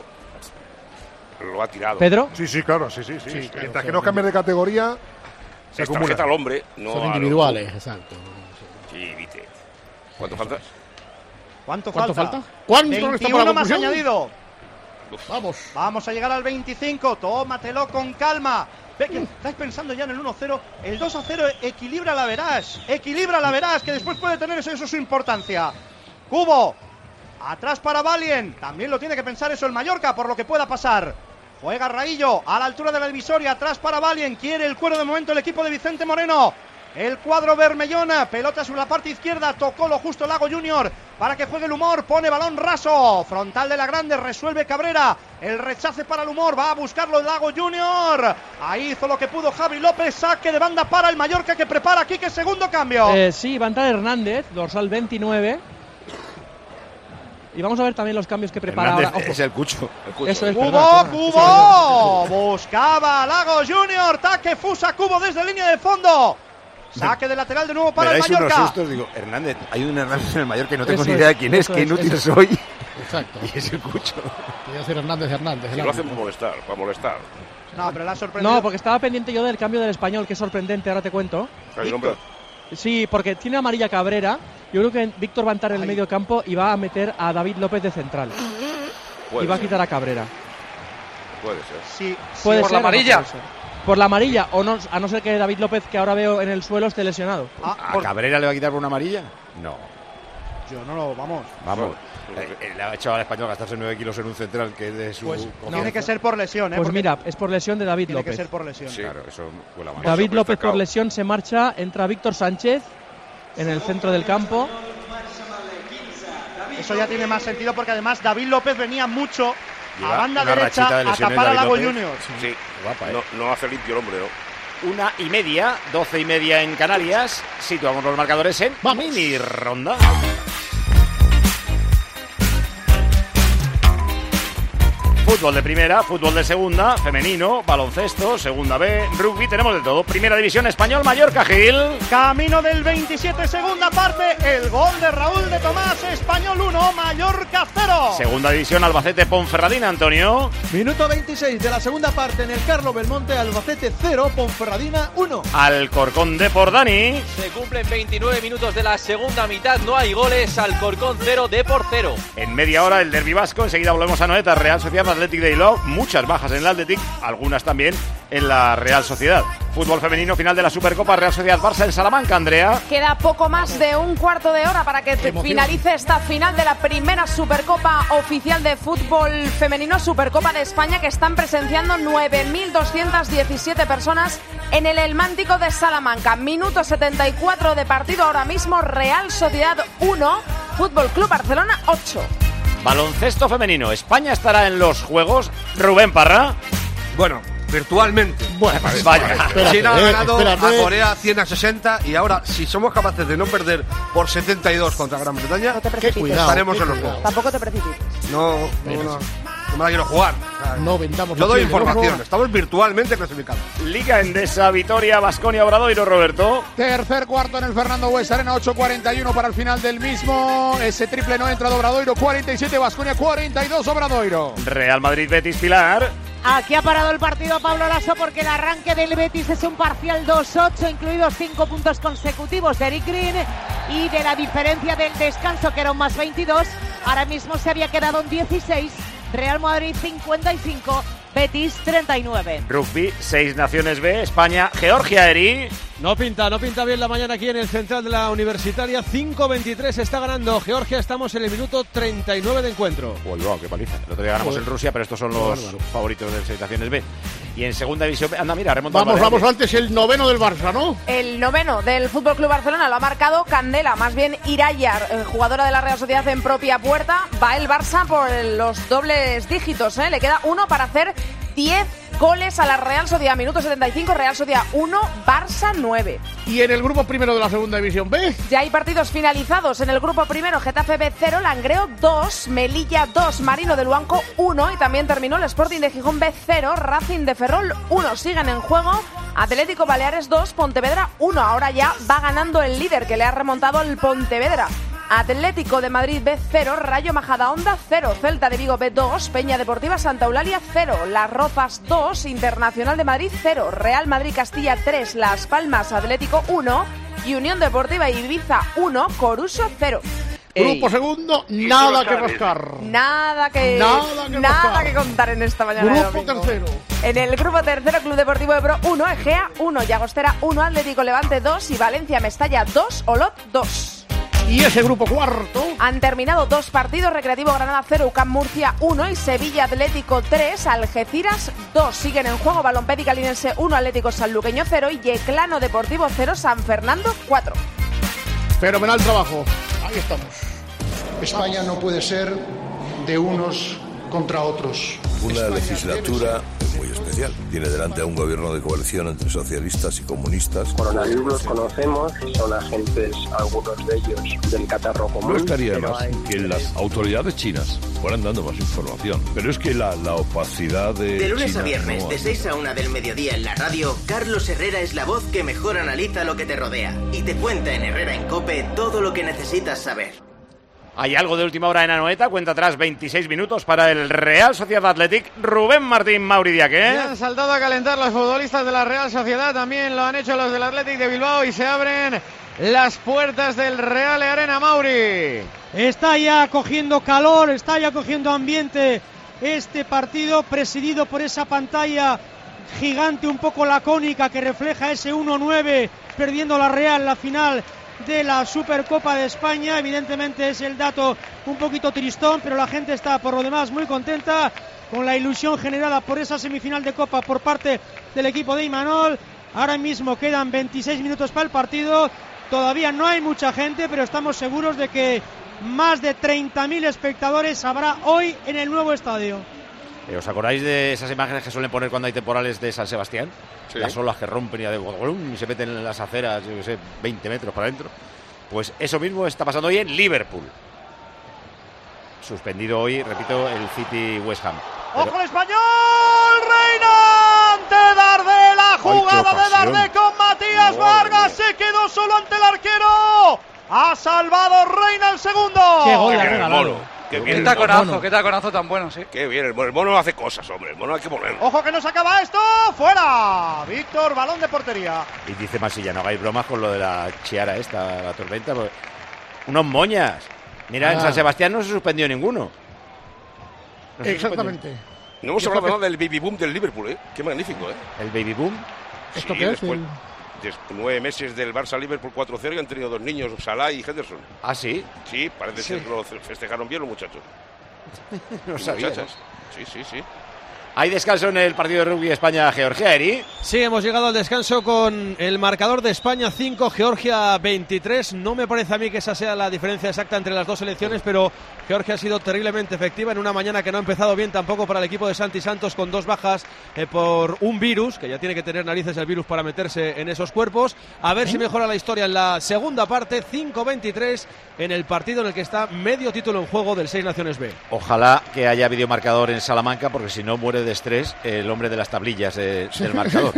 Lo ha tirado. ¿Pedro? Sí, sí, claro, sí, sí. sí. Sí, claro, Mientras que claro. no cambies de categoría, se Es acumula. tarjeta al hombre, no Son a los- individuales, exacto. Sí, vite. ¿Cuánto falta? ¿Cuánto, ¿Cuánto falta? falta? ¿Cuánto resta para la veintiuno más conclusión? añadido. Vamos. Vamos a llegar al veinticinco. Tómatelo con calma. Ve que estáis pensando ya en el uno cero. El dos a cero equilibra la verás. Equilibra la verás, que después puede tener eso, eso su importancia. Cubo. Atrás para Valien. También lo tiene que pensar eso el Mallorca, por lo que pueda pasar. Juega Raillo a la altura de la divisoria. Atrás para Valien. Quiere el cuero de momento el equipo de Vicente Moreno. El cuadro bermellona, pelota sobre la parte izquierda, tocó lo justo Lago Junior para que juegue el Humor, pone balón raso, frontal de la grande, resuelve Cabrera, el rechace para el Humor, va a buscarlo el Lago Junior, ahí hizo lo que pudo Javi López, saque de banda para el Mallorca que prepara aquí, que segundo cambio. Eh, sí, va a entrar Hernández, dorsal veintinueve. Y vamos a ver también los cambios que prepara Hernández ahora. Ojo. es el Cucho. El Cucho. Eso es, Cubo, perdón, perdón. Cubo, buscaba Lago Junior, taque Fusa Cubo desde línea de fondo. Saque de lateral de nuevo para Me el dais unos Mallorca. sustos, digo, Hernández, hay un Hernández en el Mallorca que no tengo Eso ni idea es, de quién es, eso qué es, inútil eso es. soy. Exacto. Y es el Cucho. Podría ser Hernández Hernández. Si el lo hacen árbitro. para molestar, para molestar. No, pero la ha sorprendido. No, porque estaba pendiente yo del cambio del Español, que es sorprendente, ahora te cuento. Hay un hombre- Sí, porque tiene amarilla Cabrera. Yo creo que Víctor va a entrar en el medio campo y va a meter a David López de central. Puede y va a ser. quitar a Cabrera. Puede ser. Sí, Puede por ser, la o no amarilla. puede ser. Por la amarilla, o no, a no ser que David López, que ahora veo en el suelo, esté lesionado. ¿A Cabrera le va a quitar por una amarilla? No. Yo no lo, vamos. Vamos. Eh, eh, le ha hecho al Español gastarse nueve kilos en un central que es de su. Pues confianza. tiene que ser por lesión, ¿eh? Pues Porque mira, es por lesión de David tiene López. que ser por lesión. Sí, claro, eso huele mal. David López por lesión se marcha, entra Víctor Sánchez en el centro del campo. Eso ya tiene más sentido porque además David López venía mucho Lleva a banda una derecha rachita de a lesiones, tapar a David Lago López. Junior. Sí, Guapa, ¿eh? no, no hace limpio el hombre, ¿no? Una y media, doce y media en Canarias. Situamos los marcadores en mini ronda. Fútbol de primera, fútbol de segunda, femenino, baloncesto, segunda B, rugby, tenemos de todo. Primera división español, Mallorca, Gil. Camino del veintisiete, segunda parte, el gol de Raúl de Tomás, Español uno, Mallorca cero. Segunda división, Albacete, Ponferradina, Antonio. Minuto veintiséis de la segunda parte en el Carlos Belmonte, Albacete cero, Ponferradina uno. Alcorcón de por Dani. Se cumplen veintinueve minutos de la segunda mitad, no hay goles, Alcorcón cero, Depor cero. En media hora el derbi vasco, enseguida volvemos a Noeta, Real Sociedad Athletic de Bilbao, muchas bajas en el Athletic, algunas también en la Real Sociedad. Fútbol femenino, final de la Supercopa, Real Sociedad Barça en Salamanca, Andrea. Queda poco más de un cuarto de hora para que finalice esta final de la primera Supercopa oficial de fútbol femenino, Supercopa de España, que están presenciando nueve mil doscientas diecisiete personas en el Elmántico de Salamanca. Minuto setenta y cuatro de partido ahora mismo, Real Sociedad uno, Fútbol Club Barcelona ocho. Baloncesto femenino, España estará en los Juegos. Rubén Parra. Bueno, virtualmente. Bueno, pues vaya. China ha eh, ganado espérate. a Corea cien a sesenta y ahora, si somos capaces de no perder por setenta y dos contra Gran Bretaña, No te precipites. cuidado, estaremos qué en los cuidado. Juegos. Tampoco te precipites. No, no, no, no me la quiero jugar. No vendamos Yo doy aquí el información, ojo. estamos virtualmente clasificados. Liga Endesa, Vitoria, Baskonia, Obradoiro, Roberto. Tercer cuarto en el Fernando Bues Arena, ocho cuarenta y uno para el final del mismo. Ese triple no entra de Obradoiro, cuarenta y siete Baskonia, cuarenta y dos Obradoiro. Real Madrid, Betis, Pilar. Aquí ha parado el partido Pablo Lasso porque el arranque del Betis es un parcial dos ocho, incluidos cinco puntos consecutivos de Eric Green, y de la diferencia del descanso, que era un más veintidós, ahora mismo se había quedado en dieciséis. Real Madrid cincuenta y cinco, Betis treinta y nueve. Rugby, seis naciones B, España, Georgia, Eri. No pinta, no pinta bien la mañana aquí en el central de la Universitaria. cinco veintitrés está ganando Georgia. Estamos en el minuto treinta y nueve de encuentro. Uy, wow, qué paliza. El otro día ganamos Joder. en Rusia, pero estos son los Bárbaro. favoritos de seis naciones B. Y en segunda división, anda, mira, remontado. Vamos, vamos antes el noveno del Barça, ¿no? El noveno del Fútbol Club Barcelona lo ha marcado Candela, más bien Irayar, eh, jugadora de la Real Sociedad en propia puerta. Va el Barça por los dobles dígitos, ¿eh? Le queda uno para hacer diez goles a la Real Sociedad. Minuto setenta y cinco, Real Sociedad uno, Barça nueve. Y en el grupo primero de la segunda división B. Ya hay partidos finalizados en el grupo primero. Getafe B cero, Langreo dos, Melilla dos, Marino de Luanco uno, y también terminó el Sporting de Gijón B cero, Racing de Ferrol uno. Siguen en juego Atlético Baleares dos, Pontevedra uno. Ahora ya va ganando el líder, que le ha remontado al Pontevedra. Atlético de Madrid B cero, Rayo Majadahonda cero, Celta de Vigo B dos, Peña Deportiva Santa Eulalia cero, Las Rozas dos, Internacional de Madrid cero, Real Madrid Castilla tres, Las Palmas Atlético uno y Unión Deportiva Ibiza uno, Coruso cero. Grupo segundo, nada que rascar. Nada que, Nada que nada rascar. que contar en esta mañana de Grupo domingo. tercero. En el grupo tercero, Club Deportivo Ebro uno, Egea uno, Llagostera uno, Atlético Levante dos y Valencia Mestalla dos, Olot dos. Y ese grupo cuarto. Han terminado dos partidos, Recreativo Granada cero, U C A M Murcia uno y Sevilla Atlético tres, Algeciras dos. Siguen en juego Balompédica Linense uno, Atlético Sanluqueño cero y Yeclano Deportivo cero, San Fernando cuatro. Fenomenal trabajo. Ahí estamos. España no puede ser de unos contra otros. Una legislatura muy especial. Tiene delante a un gobierno de coalición entre socialistas y comunistas. Coronavirus los conocemos, son agentes, algunos de ellos, del catarro común. No estaría de pero más hay- que las autoridades chinas fueran dando más información. Pero es que la, la opacidad de De lunes China a viernes, no de hay. seis a una del mediodía en la radio, Carlos Herrera es la voz que mejor analiza lo que te rodea y te cuenta en Herrera en COPE todo lo que necesitas saber. Hay algo de última hora en Anoeta, cuenta atrás veintiséis minutos para el Real Sociedad Athletic. Rubén Martín, Mauri Diaque. Ya han saltado a calentar los futbolistas de la Real Sociedad, también lo han hecho los del Athletic de Bilbao y se abren las puertas del Real Arena, Mauri. Está ya cogiendo calor, está ya cogiendo ambiente este partido, presidido por esa pantalla gigante un poco lacónica que refleja ese uno nueve, perdiendo la Real la final de la Supercopa de España. Evidentemente es el dato un poquito tristón, pero la gente está por lo demás muy contenta con la ilusión generada por esa semifinal de Copa por parte del equipo de Imanol. Ahora mismo quedan veintiséis minutos para el partido, todavía no hay mucha gente, pero estamos seguros de que más de treinta mil espectadores habrá hoy en el nuevo estadio. ¿Os acordáis de esas imágenes que suelen poner cuando hay temporales de San Sebastián? Sí. Las olas que rompen y, de, y se meten en las aceras, yo sé, veinte metros para adentro. Pues eso mismo está pasando hoy en Liverpool. Suspendido hoy, repito, el City West Ham. Pero... ¡Ojo el español! ¡Reina ante Darder! La jugada Ay, de Darder con Matías Madre Vargas. Mía. Se quedó solo ante el arquero. Ha salvado Reina el segundo. ¡Qué gol le ha regalado! Qué, qué taconazo, qué taconazo tan bueno, sí. Qué bien, el mono, el mono hace cosas, hombre, el mono hay que ponerlo. Ojo que no se acaba esto, fuera. Víctor, balón de portería. Y dice Masilla, no hagáis bromas con lo de la chiara esta, la tormenta. Porque... Unos moñas. Mira, ah. en San Sebastián no se suspendió ninguno. No Exactamente. No hemos hablado nada del baby boom del Liverpool, ¿eh? Qué magnífico, ¿eh? ¿El baby boom? ¿Esto sí, qué después, es? El... nueve meses del Barça-Liverpool cuatro cero y han tenido dos niños, Salah y Henderson. ¿Ah, sí? Sí, parece sí. ser que lo festejaron bien los muchachos. No sabía. Muchachas. Sí, sí, sí. Hay descanso en el partido de rugby España-Georgia, Eri. Sí, hemos llegado al descanso con el marcador de España cinco, Georgia veintitrés. No me parece a mí que esa sea la diferencia exacta entre las dos selecciones, pero Georgia ha sido terriblemente efectiva en una mañana que no ha empezado bien tampoco para el equipo de Santi Santos, con dos bajas eh, por un virus, que ya tiene que tener narices el virus para meterse en esos cuerpos. A ver ¿Eh? si mejora la historia en la segunda parte, cinco veintitrés, en el partido en el que está medio título en juego del Seis Naciones B. Ojalá que haya videomarcador en Salamanca, porque si no muere de estrés el hombre de las tablillas eh, del marcador.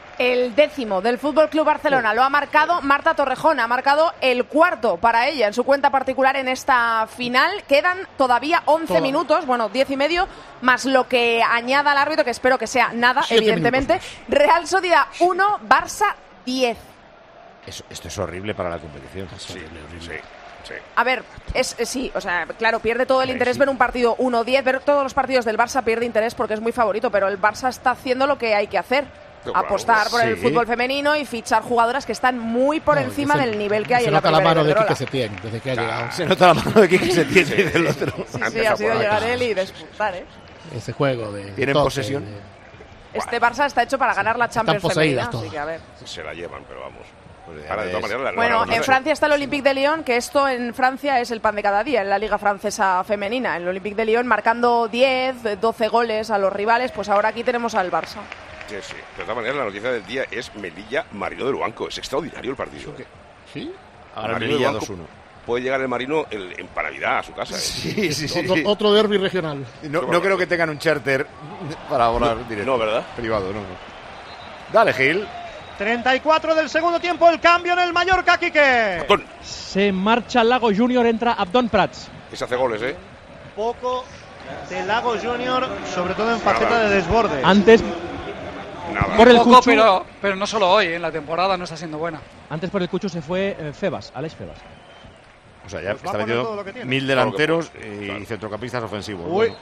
El décimo del Fútbol Club Barcelona lo ha marcado Marta Torrejón, ha marcado el cuarto para ella en su cuenta particular en esta final. Quedan todavía once Toda. minutos, bueno, diez y medio, más lo que añada el árbitro, que espero que sea nada, Siete evidentemente. Minutos. Real Sociedad uno, Barça diez. Eso, esto es horrible para la competición. Sí, sí. Sí. A ver, es, es sí, o sea, claro, pierde todo el sí, interés sí. ver un partido uno diez, ver todos los partidos del Barça pierde interés porque es muy favorito, pero el Barça está haciendo lo que hay que hacer, pero apostar por sí. el fútbol femenino y fichar jugadoras que están muy por no, encima del nivel que hay en la primera. Se nota la mano de Quique Setién desde que ha llegado. Se nota la mano de Quique Setién sí, del otro. Sí, sí, ha sido llegar él y disputar, ¿eh? Ese juego de... ¿Tienen posesión? De... Este Barça está hecho para ganar la Champions femenina, así que a ver. Se la llevan, pero vamos. Ahora, de todas maneras, la bueno, en Francia está el Olympique de Lyon, que esto en Francia es el pan de cada día en la Liga Francesa Femenina. El Olympique de Lyon marcando diez, doce goles a los rivales, pues ahora aquí tenemos al Barça. Sí, sí. De todas maneras, la noticia del día es Melilla Marino de Luanco. Es extraordinario el partido. ¿Sí? Ahora Melilla dos uno. Puede llegar el Marino el, en para Navidad a su casa. ¿eh? Sí, sí, sí. Otro, sí. otro derbi regional. No, no creo que tengan un charter para volar no, directo. No, ¿verdad? Privado, no. Dale, Gil. treinta y cuatro del segundo tiempo, el cambio en el Mallorca, Quique. Abdón. Se marcha Lago Junior, entra Abdón Prats. Y se hace goles, ¿eh? Poco de Lago Junior, sobre todo en faceta de desborde. Antes, Nada. por el poco, Cuchu, pero, pero no solo hoy, en la temporada no está siendo buena. Antes por el Cuchu se fue eh, Febas, Alex Febas. O sea, ya Pues está metiendo mil delanteros y claro. centrocampistas ofensivos. Bueno.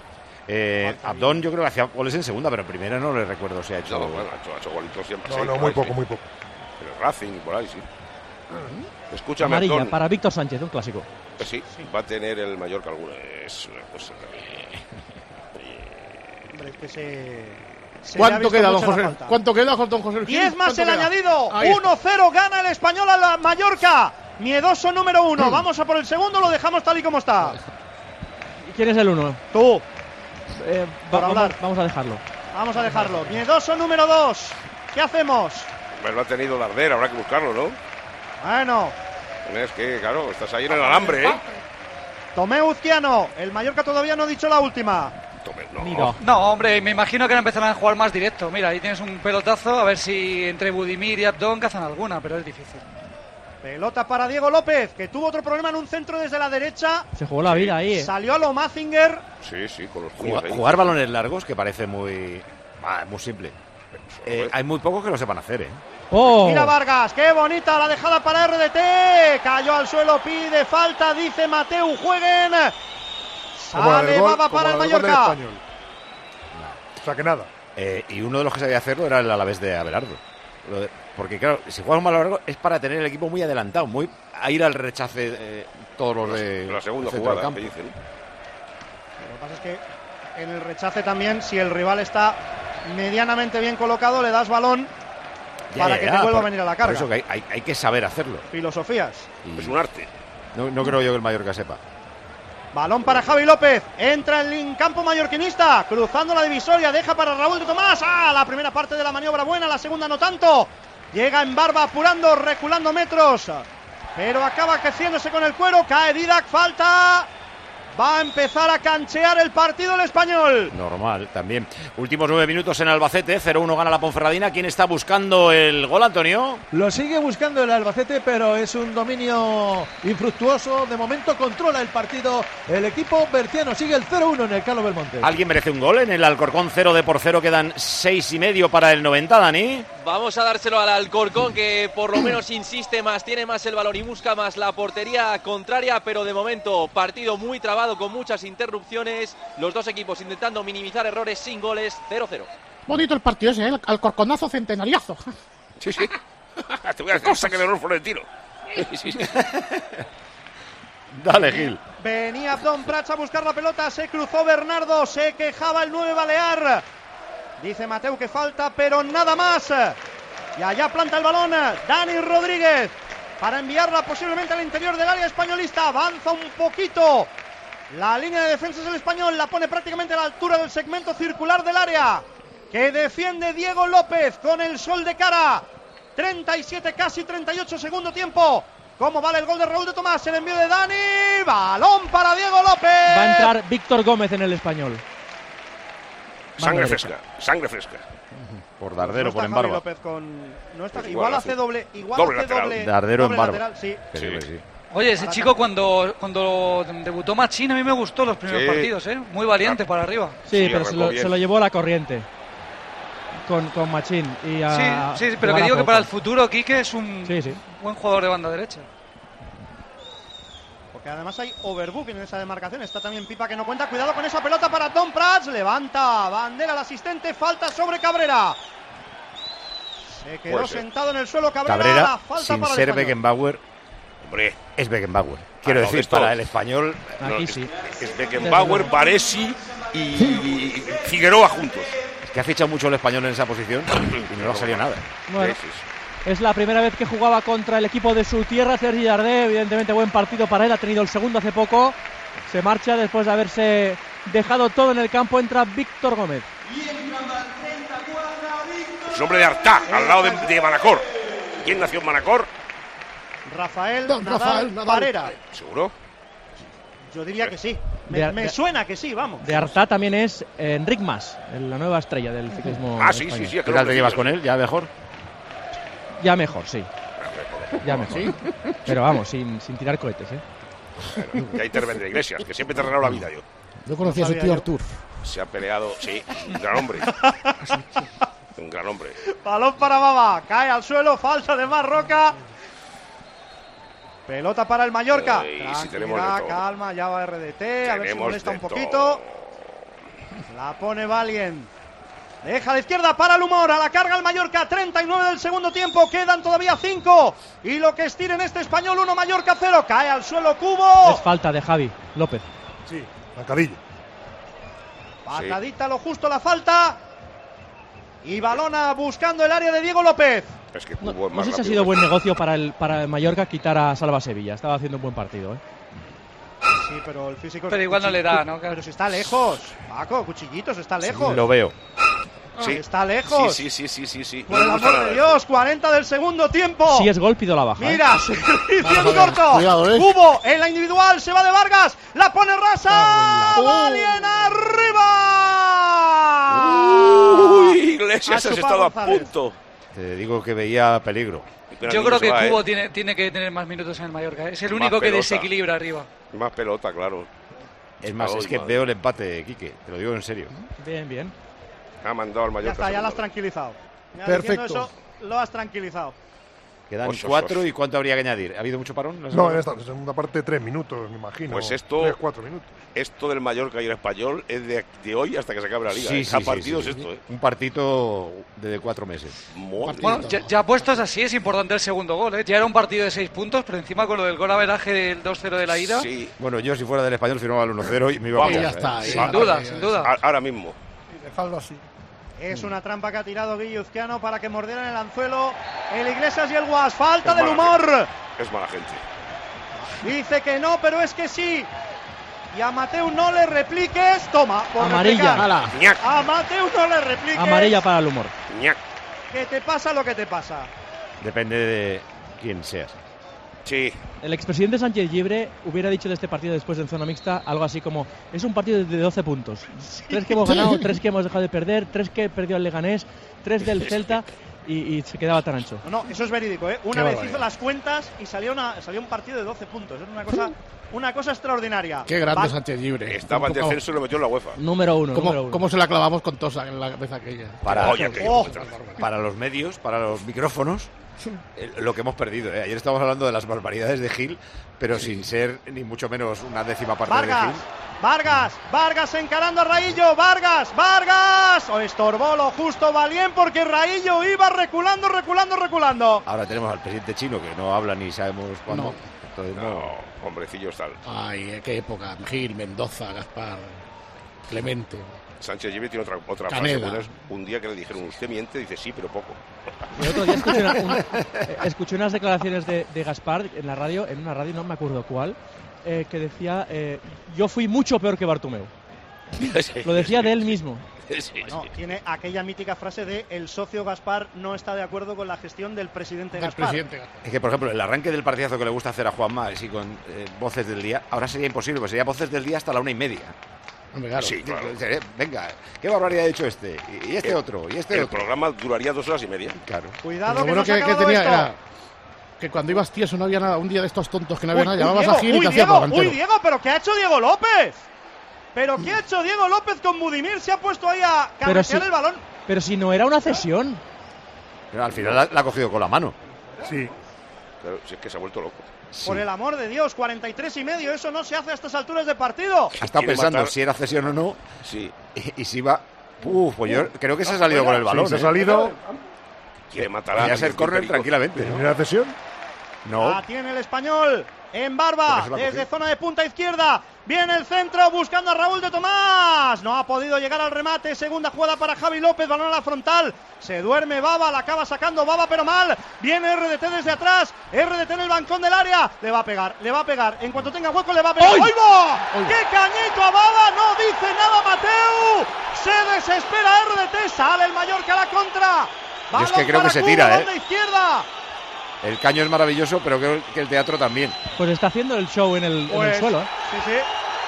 Eh, Abdón yo creo que hacía goles en segunda, pero en primera no le recuerdo si ha hecho. No, bueno, ha hecho, ha hecho golitos siempre. No, sí, no, muy ahí, poco, sí. muy poco. Pero Racing, por ahí, sí. Uh-huh. Escúchame, amarilla Abdón. para Víctor Sánchez, un clásico. Pues sí, sí, va a tener el Mallorca alguna. Es una cosa. Hombre, es que se. Se ¿Cuánto queda, don José? ¿Cuánto queda, don José? diez más el añadido. uno cero gana el Español a la Mallorca. Miedoso número uno. Vamos a por el segundo, lo dejamos tal y como está. ¿Quién es el uno? Tú. Eh, va, vamos, vamos a dejarlo. Vamos a dejarlo. Miedoso número dos. ¿Qué hacemos? Pues lo ha tenido Darder, habrá que buscarlo, ¿no? Bueno. Es que, claro, estás ahí en el alambre, ¿eh? Tomeu Uzquiano. El Mallorca todavía no ha dicho la última. No. no, hombre, me imagino que ahora empezarán a jugar más directo. Mira, ahí tienes un pelotazo, a ver si entre Budimir y Abdón cazan alguna, pero es difícil. Pelota para Diego López, que tuvo otro problema en un centro desde la derecha. Se jugó la vida ahí, ¿eh? Salió a lo Mazinger. Sí, sí, con los jugar, jugar balones largos, que parece muy, ah, muy simple. Eh, hay muy pocos que lo sepan hacer, ¿eh? Oh. Mira Vargas, qué bonita la dejada para R D T. Cayó al suelo, pide falta, dice Mateu, jueguen. Sale Baba para el Mallorca. O sea que nada. Eh, y uno de los que sabía hacerlo era el Alavés de Abelardo. De, porque claro, si juegas un largo es para tener el equipo muy adelantado, muy a ir al rechace eh, todos los de la segunda centro jugada. campo. Que dicen. Lo que pasa es que en el rechace también, si el rival está medianamente bien colocado, le das balón ya, para ya, que ya, te vuelva por, a venir a la carga. Por eso que hay, hay, hay que saber hacerlo. Filosofías. Y es un arte. No, no creo yo que el Mallorca sepa. Balón para Javi López, entra en campo mallorquinista, cruzando la divisoria, deja para Raúl de Tomás. Ah, la primera parte de la maniobra buena, la segunda no tanto. Llega en Barba apurando, reculando metros, pero acaba creciéndose con el cuero. Cae Didac, falta. Va a empezar a canchear el partido el español. Normal, también. Últimos nueve minutos en Albacete, cero uno gana la Ponferradina. ¿Quién está buscando el gol, Antonio? Lo sigue buscando el Albacete, pero es un dominio infructuoso. De momento controla el partido el equipo berciano. Sigue el cero uno en el Carlos Belmonte. ¿Alguien merece un gol en el Alcorcón? Cero de por cero, quedan seis y medio para el noventa, Dani. Vamos a dárselo al Alcorcón, que por lo menos insiste más, tiene más el balón y busca más la portería contraria, pero de momento partido muy trabado con muchas interrupciones, los dos equipos intentando minimizar errores sin goles. Cero cero. Bonito el partido ese, ¿eh? El Alcorconazo centenariazo. Sí, sí. Te voy a hacer un saque de honor por el tiro. Sí, sí. Dale, Gil. Venía Don Prats a buscar la pelota, se cruzó Bernardo, se quejaba el nueve Balear. Dice Mateu que falta, pero nada más. Y allá planta el balón Dani Rodríguez para enviarla posiblemente al interior del área españolista. Avanza un poquito la línea de defensas del Español, la pone prácticamente a la altura del segmento circular del área, que defiende Diego López con el sol de cara. treinta y siete, casi treinta y ocho segundo tiempo. ¿Cómo vale el gol de Raúl de Tomás? El envío de Dani. Balón para Diego López. Va a entrar Víctor Gómez en el Español. Sangre fresca, sangre fresca. Por Dardero, no por en Javi Barba. López con... no está... Pues igual, igual hace hace doble, igual doble hace lateral. doble. Dardero doble en Barba. lateral, sí. Sí, sí. Oye, ese chico cuando, cuando debutó Machín a mí me gustó los primeros Sí. partidos, ¿eh? Muy valiente para arriba. Sí, Sí, pero se arrancó lo, bien. se lo llevó a la corriente con, con Machín. Y a, Sí, sí, pero que jugar a digo que poco. para el futuro Quique es un Sí, sí. buen jugador de banda derecha. Porque además hay overbooking en esa demarcación. Está también Pipa que no cuenta. Cuidado con esa pelota para Tom Prats. Levanta bandera al asistente. Falta sobre Cabrera. Se quedó Puede ser. sentado en el suelo Cabrera. Cabrera, La falta sin para el ser español. Beckenbauer, Hombre, es Beckenbauer. Quiero Ah, no, decir, esto- para el español... no, Aquí es, sí. es Beckenbauer, Baresi y, y Figueroa juntos. Es que ha fichado mucho el español en esa posición y no le ha salido nada. Bueno, Sí, sí, sí. es la primera vez que jugaba contra el equipo de su tierra, Sergi Darder. Evidentemente buen partido para él, ha tenido el segundo hace poco. Se marcha después de haberse dejado todo en el campo. Entra Víctor Gómez. Es nombre de Artá, al lado de, de Manacor. ¿Quién nació en Manacor? Rafael Don Nadal, Rafael Nadal. Varela. ¿Seguro? Yo diría que sí. Me, De- me de- suena que sí, vamos. De Artá también es eh, Enric Mas, la nueva estrella del ciclismo Ah, sí, sí, español. sí. ¿Qué tal te llevas con él? ¿Ya mejor? Ya mejor, sí. Ya mejor. Pero vamos, sin, sin tirar cohetes, ¿eh? Que ahí intervendrá Iglesias, que siempre te ha regalado la vida yo. Yo conocí a su sabía tío yo. Artur. Se ha peleado, sí, un gran hombre. Un gran hombre. Balón para Baba. Cae al suelo. Falta de Marroca. Pelota para el Mallorca. Ay, sí, Tranquilidad, tenemos de todo. calma. Ya va R D T. A ver si Tenemos molesta de un poquito. todo. La pone Valien. Deja a la izquierda para el humor. A la carga el Mallorca. treinta y nueve del segundo tiempo. Quedan todavía cinco. Y lo que estiren este español. uno Mallorca cero. Cae al suelo Cubo. Es falta de Javi López. Sí, zancadillo. Patadita lo justo la falta. Y Balona buscando el área de Diego López. Es que No, Cubo es no más sé si ha rápido sido que buen este. negocio para el, para el Mallorca quitar a Salva Sevilla. Estaba haciendo un buen partido, ¿eh? Sí, pero el físico. Pero igual no le da, ¿no? Pero si está lejos. Paco, cuchillitos, está lejos. Lo veo. Sí. Está lejos. Sí, sí, sí, sí, sí, sí. Por el No me gusta amor nada de esto. Dios, cuarenta del segundo tiempo. Si es gol, pido la baja. ¿eh? Mira, servicio Vamos a en ver, corto. cuidado, ¿eh? Hubo en la individual, se va de Vargas, la pone Rasa. Ah, bueno. Valien arriba. Uy, Iglesias, Ha has chupado estado a González. punto. Te digo que veía peligro. Pero Yo niño creo se que va, Cubo ¿eh? tiene, tiene que tener más minutos en el Mallorca. Es el Más único que pelota. desequilibra arriba. Más pelota, claro. Es más, Ay, es que madre. veo el empate, Quique. Te lo digo en serio. Bien, bien. Ha mandado al Ya Mallorca. está, ya lo has segundo. tranquilizado. Ya Perfecto. diciendo eso, lo has tranquilizado. Quedan Ocho, cuatro ocho. ¿y cuánto habría que añadir? ¿Ha habido mucho parón? No, en esta segunda parte tres minutos, me imagino. Pues esto, Tres, cuatro minutos. esto del Mallorca y el Español es de, de hoy hasta que se acabe la liga. Sí, ¿eh? sí, Cada sí, partido sí, es sí. esto, ¿eh? Un partito de cuatro meses. Bueno, ya, ya puestos así es importante el segundo gol, ¿eh? Ya era un partido de seis puntos, pero encima con lo del gol averaje del dos cero de la ida. Sí. Bueno, yo si fuera del Español firmaba el uno cero y me iba a Vamos, casa, ya ¿eh? está, Sin duda, sin duda. A- Ahora mismo. Dejarlo así. Es una trampa que ha tirado Guilluzquiano para que mordieran el anzuelo el Iglesias y el Guas. Falta Es del mala humor. gente. Es mala gente. Dice que no, pero es que sí. Y a Mateu no le repliques. Toma, por Amarilla. replicar. Ala. A Mateu no le repliques. Amarilla para el humor. Que te pasa lo que te pasa. Depende de quién seas. Sí. El expresidente Sánchez Llibre hubiera dicho de este partido después en zona mixta algo así como: es un partido de doce puntos. Tres que hemos ganado, tres que hemos dejado de perder, tres que perdió el Leganés, tres del Celta y, y se quedaba tan ancho. No, eso es verídico, ¿eh? Una Qué vez barbaridad. hizo las cuentas y salió, una, salió un partido de doce puntos. Es una cosa, una cosa extraordinaria. Qué grande Va- Sánchez Llibre. Estaba en ¿Cómo- descenso y lo metió en la UEFA. Número uno, ¿Cómo, número uno. cómo se la clavamos con Tosa en la cabeza aquella? Para, Oye, aquello, Oh, muchas para los medios, para los micrófonos, eh, lo que hemos perdido. ¿eh? Ayer estábamos hablando de las barbaridades de Gil, pero sin ser ni mucho menos una décima parte Vargas, de Gil. Vargas, Vargas encarando a Raillo, Vargas, Vargas. O estorbó lo justo Valien porque Raillo iba reculando, reculando, reculando. Ahora tenemos al presidente chino que no habla ni sabemos cuándo. No. Entonces no. No, hombrecillos tal. Ay, eh, qué época. Gil, Mendoza, Gaspar, Clemente. Sánchez Llibre tiene otra, otra frase. Caneda. buena, es, un día que le dijeron, usted miente, dice sí, pero poco. El otro día escuché, una- un- eh, escuché unas declaraciones de, de Gaspar en la radio, en una radio, no me acuerdo cuál, eh, que decía: eh, yo fui mucho peor que Bartomeu. Lo decía de él mismo. Bueno, tiene aquella mítica frase de el socio Gaspar no está de acuerdo con la gestión del presidente Gaspar. Es que, por ejemplo, el arranque del partidazo que le gusta hacer a Juanma, así con eh, voces del día, ahora sería imposible, porque sería voces del día hasta la una y media. Hombre, claro. Sí, claro. Eh, Venga, qué barbaridad ha hecho este, y este El- otro, y este El otro. programa duraría dos horas y media. Claro. Cuidado Lo que bueno no se ha que, que acabado tenía esto. era que cuando ibas tieso no había nada. Un día de estos tontos que no había Uy, nada, uy, llamabas Diego, a Gil y uy, te hacía Diego, programa uy, entero. Diego, pero ¿qué ha hecho Diego López? ¿Pero qué ha hecho Diego López con Budimir? Se ha puesto ahí a Pero cabecear si, el balón. pero si no era una cesión. Pero al final la, la ha cogido con la mano. Sí. Claro, si es que se ha vuelto loco. Por el amor de Dios, cuarenta y tres y medio, eso no se hace a estas alturas de partido. Ha estado Quiere pensando matar. si era cesión o no. Sí. Y, y si va. Uf, pues yo creo que se ha salido con el balón. Sí, se ha ¿eh? salido. Quiere matar a Podría ser diez córner pericos. tranquilamente. ¿no? ¿Primera cesión? No. La tiene el español en Por Barba, eso la ha desde cogido. zona de punta izquierda. Viene el centro buscando a Raúl de Tomás. No ha podido llegar al remate. Segunda jugada para Javi López. Balón a la frontal. Se duerme Baba. La acaba sacando Baba, pero mal. Viene R D T desde atrás. R D T en el bancón del área. Le va a pegar. Le va a pegar. En cuanto tenga hueco, le va a pegar. ¡Ay! ¡Ay, va! ¡Ay! ¡Qué cañito a Baba! No dice nada Mateu. Se desespera R D T. Sale el Mallorca a la contra. Yo es que Balón creo para que se Cubo, tira, ¿eh? banda izquierda. El caño es maravilloso, pero creo que el teatro también. Pues está haciendo el show en el, en el Pues, suelo. ¿eh? Sí, sí.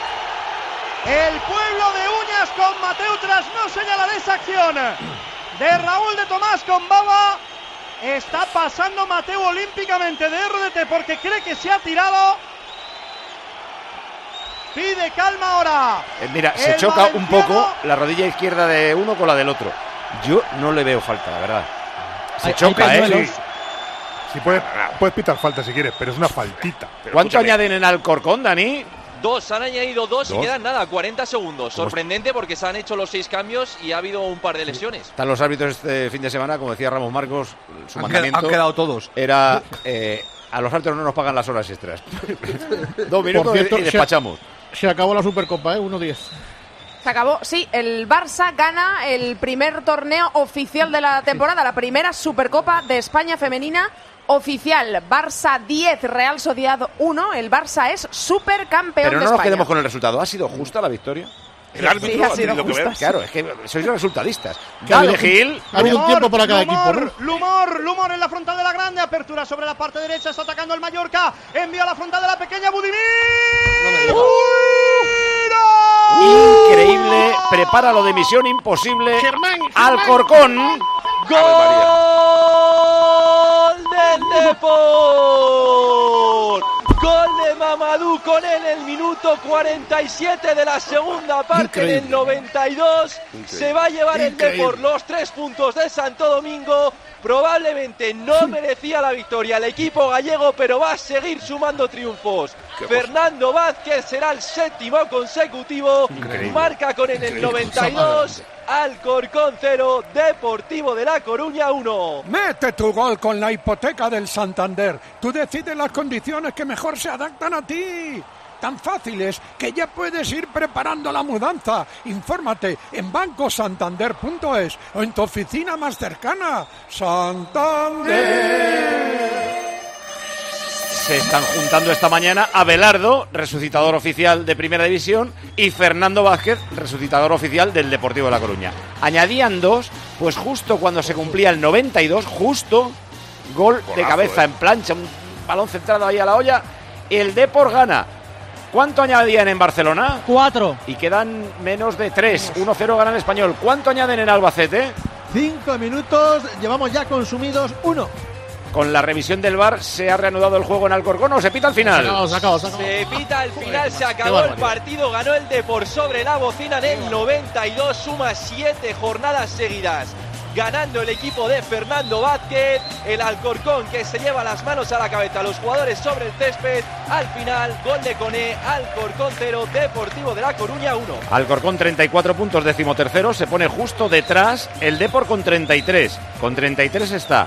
El pueblo de Uñas con Mateu tras no señalar esa acción de Raúl de Tomás con Baba. Está pasando Mateu olímpicamente de R D T porque cree que se ha tirado. Pide calma ahora. Eh, mira, se El choca un valenciano. poco la rodilla izquierda de uno con la del otro. Yo no le veo falta, la verdad. Se Hay- choca, hay ¿eh? pañuelos. Sí. Sí, puedes, puedes pitar falta si quieres, pero es una faltita. Pero ¿Cuánto escúchame, añaden en Alcorcón, Dani? Dos, han añadido dos, y Dos. quedan nada, cuarenta segundos. ¿Cómo Sorprendente porque se han hecho los seis cambios y ha habido un par de lesiones. Están los árbitros este fin de semana, como decía Ramos Marcos, su Han, qued- mandamiento han quedado todos. era eh, a los árbitros no nos pagan las horas extras. Dos minutos Por cierto, y se- despachamos. Se acabó la Supercopa, ¿eh? uno diez. Se acabó, sí, el Barça gana el primer torneo oficial de la temporada, la primera Supercopa de España femenina oficial. Barça diez, Real Sociedad uno, el Barça es supercampeón Pero de no nos España. quedemos con el resultado. ¿Ha sido justa la victoria? El árbitro Sí, ha ha sido tenido que ver. justa. Claro, es que sois resultadistas. Que ha Dale, habido- Gil. Ha habido un tiempo para cada equipo, Lumor, ¿no? Lumor, Lumor en la frontal de la grande, apertura sobre la parte derecha, está atacando el Mallorca, envía a la frontal de la pequeña Budimir. Increíble. Prepara lo de misión imposible. Germán, Alcorcón. ¡Gol del Depor! ¡Gol de Mamadou con él en el minuto cuarenta y siete de la segunda parte! En el Increíble. noventa y dos Increíble. se va a llevar el Increíble. Depor los tres puntos de Santo Domingo. Probablemente no merecía la victoria el equipo gallego, pero va a seguir sumando triunfos. Fernando Vázquez será el séptimo consecutivo. Increíble. Marca con en el noventa y dos. Alcorcón cero, Deportivo de La Coruña uno. Mete tu gol con la hipoteca del Santander. Tú decides las condiciones que mejor se adaptan a ti. Tan fáciles que ya puedes ir preparando la mudanza. Infórmate en banco santander punto es o en tu oficina más cercana. Santander. Se están juntando esta mañana Abelardo, resucitador oficial de Primera División, y Fernando Vázquez, resucitador oficial del Deportivo de La Coruña. Añadían dos, pues justo cuando se cumplía el noventa y dos, justo, gol de cabeza en plancha, un balón centrado ahí a la olla, el Depor gana. ¿Cuánto añadían en Barcelona? Cuatro. Y quedan menos de tres. uno cero gana el Español. ¿Cuánto añaden en Albacete? Cinco minutos, llevamos ya consumidos uno. Con la revisión del V A R se ha reanudado el juego en Alcorcón, ¿o se pita al final? Se acabó, se acabó, se acabó. Se pita al final, se acabó el partido, ganó el Depor sobre la bocina en el noventa y dos, suma siete jornadas seguidas. Ganando el equipo de Fernando Vázquez, el Alcorcón que se lleva las manos a la cabeza, los jugadores sobre el césped, al final, gol de Coné, Alcorcón cero, Deportivo de La Coruña uno. Alcorcón treinta y cuatro puntos, decimotercero, se pone justo detrás el Depor con treinta y tres, con treinta y tres está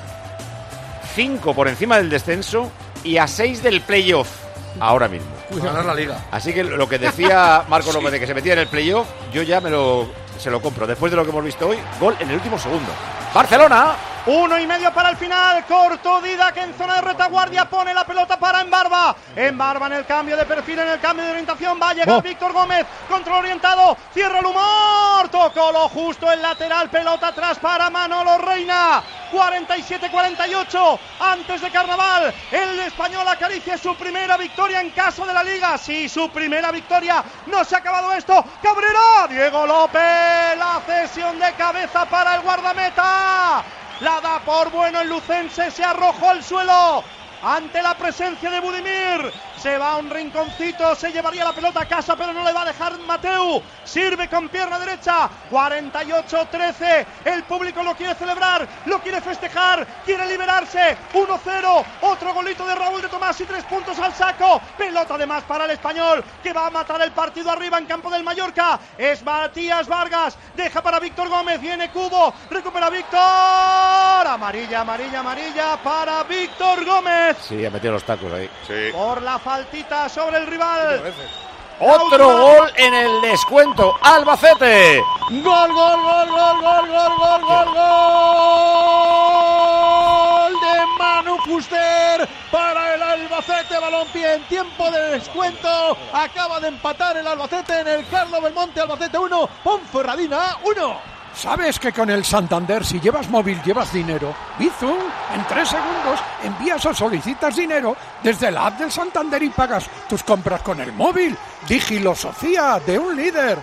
cinco por encima del descenso y a seis del playoff, ahora mismo. Uy, ganar la liga. Así que lo que decía Marco López de que se metía en el playoff, yo ya me lo... se lo compro. Después de lo que hemos visto hoy, gol en el último segundo. Barcelona. Uno y medio para el final. Corto Didac en zona de retaguardia. Pone la pelota para Embarba. Embarba en el cambio de perfil, en el cambio de orientación. Va a llegar oh. Víctor Gómez. Control orientado. Cierra el humor. Tocó lo justo el lateral. Pelota atrás para Manolo Reina. cuarenta y siete cuarenta y ocho. Antes de Carnaval. El español acaricia su primera victoria en casa de la Liga. Sí, su primera victoria. No se ha acabado esto. Cabrera. Diego López. La cesión de cabeza para el guardameta. La da por bueno el lucense, se arrojó al suelo ante la presencia de Budimir. Se va a un rinconcito, se llevaría la pelota a casa, pero no le va a dejar Mateu. Sirve con pierna derecha, cuarenta y ocho trece. El público lo quiere celebrar, lo quiere festejar, quiere liberarse. uno cero, otro golito de Raúl de Tomás y tres puntos al saco. Pelota de más para el español, que va a matar el partido arriba en campo del Mallorca. Es Matías Vargas, deja para Víctor Gómez, viene Cubo, recupera Víctor. Amarilla, amarilla, amarilla para Víctor Gómez. Sí, ha metido los tacos ahí. Sí. Por la faltita sobre el rival. Otro gol en el descuento. Albacete. Gol, gol, gol, gol, gol, gol, gol, gol, gol de Manu Fuster para el Albacete Balompié en tiempo de descuento. Acaba de empatar el Albacete en el Carlos Belmonte. Albacete uno, Ponferradina uno. ¿Sabes que con el Santander, si llevas móvil, llevas dinero? Bizum, en tres segundos envías o solicitas dinero desde la app del Santander y pagas tus compras con el móvil. Digilosofía de un líder.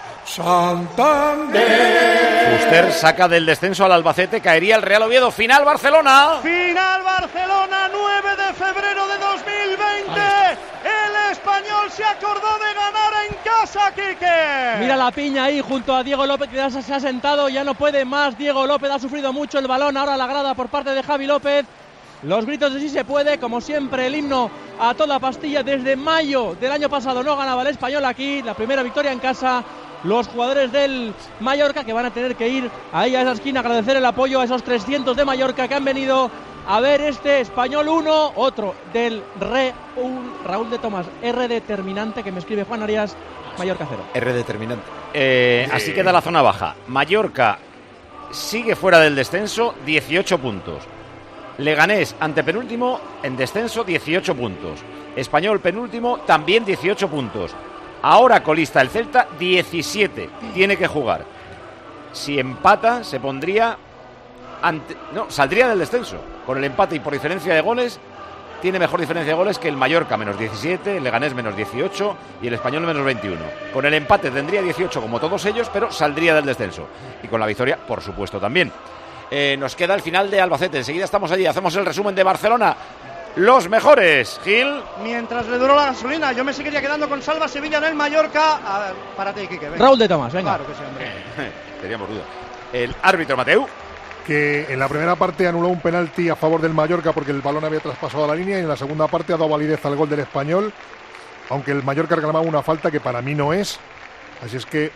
Santander. Fuster saca del descenso al Albacete, caería el Real Oviedo. Final Barcelona. Final Barcelona, nueve de febrero de dos mil veinte. El español se acordó de ganar en casa, Quique. Mira la piña ahí junto a Diego López, que ya se ha sentado, ya no puede más. Diego López ha sufrido mucho el balón, ahora la grada por parte de Javi López. Los gritos de sí se puede, como siempre el himno a toda pastilla. Desde mayo del año pasado no ganaba el español aquí, la primera victoria en casa. Los jugadores del Mallorca que van a tener que ir ahí a esa esquina, agradecer el apoyo a esos trescientos de Mallorca que han venido a ver este español uno, otro del Re, un Raúl de Tomás, R determinante, que me escribe Juan Arias, Mallorca cero. R determinante. Eh, sí. Así queda la zona baja. Mallorca sigue fuera del descenso, dieciocho puntos. Leganés, antepenúltimo, en descenso, dieciocho puntos. Español, penúltimo, también dieciocho puntos. Ahora colista el Celta, diecisiete. Tiene que jugar. Si empata, se pondría... Ante... No, saldría del descenso. Con el empate y por diferencia de goles, tiene mejor diferencia de goles que el Mallorca, menos diecisiete, el Leganés, menos dieciocho y el Español, menos veintiuno. Con el empate tendría dieciocho como todos ellos, pero saldría del descenso. Y con la victoria, por supuesto, también. Eh, nos queda el final de Albacete. Enseguida estamos allí, hacemos el resumen de Barcelona. Los mejores, Gil. Mientras le duró la gasolina, yo me seguiría quedando con Salva Sevilla en el Mallorca. A ver, párate, Quique, venga. Raúl de Tomás, venga. Claro que sí, hombre. Teníamos duda. El árbitro Mateu. que en la primera parte anuló un penalti a favor del Mallorca porque el balón había traspasado la línea, y en la segunda parte ha dado validez al gol del Español, aunque el Mallorca reclamaba una falta que para mí no es. Así es que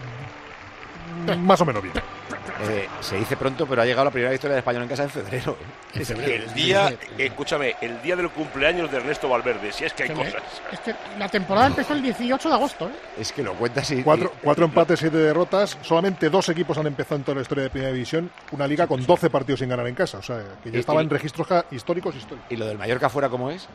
más o menos bien. Eh, se dice pronto, pero ha llegado la primera victoria del Español en casa en febrero. En febrero. El día, eh, escúchame, el día del cumpleaños de Ernesto Valverde, si es que hay cosas. Es que la temporada empezó el dieciocho de agosto, ¿eh? Es que lo cuentas y... Cuatro, cuatro empates, siete derrotas. Solamente dos equipos han empezado en toda la historia de Primera División una liga con doce partidos sin ganar en casa. O sea, que ya y, estaba y, en registros históricos históricos. ¿Y lo del Mallorca fuera cómo es?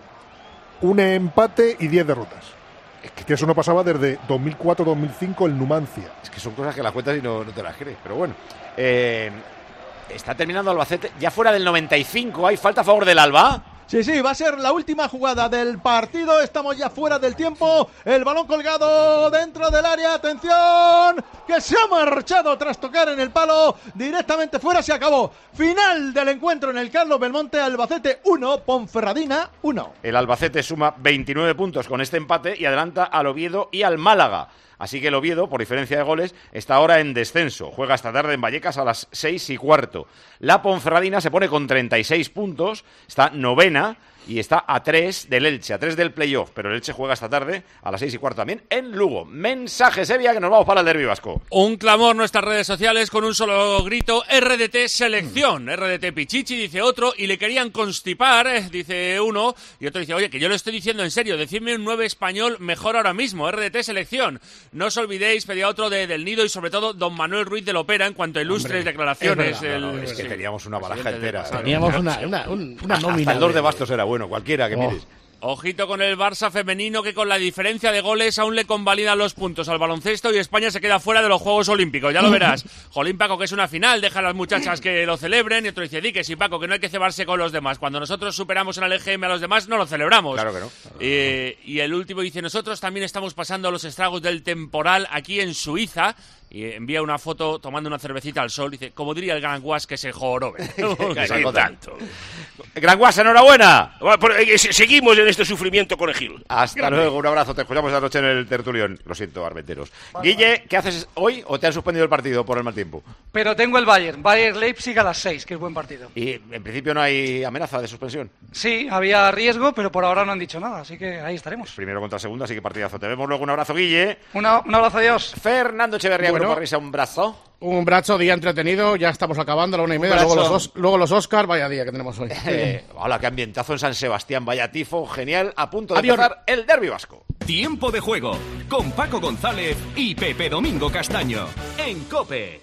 Un empate y diez derrotas. Es que, que eso no pasaba desde dos mil cuatro dos mil cinco el Numancia. Es que son cosas que las cuentas y no, no te las crees. Pero bueno, eh, está terminando Albacete. Ya fuera del noventa y cinco, ¿hay falta a favor del Alba? Sí, sí, va a ser la última jugada del partido. Estamos ya fuera del tiempo. El balón colgado dentro del área. ¡Atención! Que se ha marchado tras tocar en el palo. Directamente fuera, se acabó. Final del encuentro en el Carlos Belmonte. Albacete uno, Ponferradina uno. El Albacete suma veintinueve puntos con este empate y adelanta al Oviedo y al Málaga. Así que el Oviedo, por diferencia de goles, está ahora en descenso. Juega esta tarde en Vallecas a las seis y cuarto. La Ponferradina se pone con treinta y seis puntos, está novena y está a tres del Elche, a tres del playoff. Pero el Elche juega esta tarde a las seis y cuarto también en Lugo. Mensaje, Sevilla, que nos vamos para el derbi vasco. Un clamor en nuestras redes sociales con un solo grito: R D T selección. R D T Pichichi, dice otro, y le querían constipar, eh, dice uno, y otro dice, oye, que yo lo estoy diciendo en serio, decidme un nueve español mejor ahora mismo, R D T selección. No os olvidéis, pedía otro de, del Nido y sobre todo don Manuel Ruiz de Lopera en cuanto a ilustres Hombre, declaraciones. Es, el, no, no, es que sí, teníamos una baraja entera. Teníamos una, una, un, una nómina. Hasta el dos de Bastos era bueno, cualquiera que oh. mires. Ojito con el Barça femenino, que con la diferencia de goles aún le convalidan los puntos al baloncesto y España se queda fuera de los Juegos Olímpicos. Ya lo verás. Jolín, Paco, que es una final, deja a las muchachas que lo celebren. Y otro dice, di que sí, Paco, que no hay que cebarse con los demás. Cuando nosotros superamos en el E G M a los demás, no lo celebramos. Claro que no. Eh, y el último dice, nosotros también estamos pasando los estragos del temporal aquí en Suiza. Y envía una foto tomando una cervecita al sol. Dice, como diría el Gran Guas, que se jorobe. Sí, tanto. Gran Guas, enhorabuena. Seguimos en este sufrimiento con Gil. Hasta Grande. Luego, un abrazo. Te escuchamos esta noche en el tertulión. Lo siento, arbeteros. Vale, Guille, vale. ¿Qué haces hoy o te han suspendido el partido por el mal tiempo? Pero tengo el Bayern. Bayern Leipzig a las seis, que es buen partido. Y en principio no hay amenaza de suspensión. Sí, había riesgo, pero por ahora no han dicho nada. Así que ahí estaremos. Primero contra segunda, así que partidazo. Te vemos luego. Un abrazo, Guille. Una, un abrazo, adiós. Fernando Echeverría, bueno. Grupo Risa, un brazo. Un brazo, día entretenido, ya estamos acabando a la una y media, luego los, luego los Oscar, vaya día que tenemos hoy. Eh, hola, qué ambientazo en San Sebastián, vaya tifo, genial, a punto de Adiós. empezar el derbi vasco. Tiempo de juego, con Paco González y Pepe Domingo Castaño, en COPE.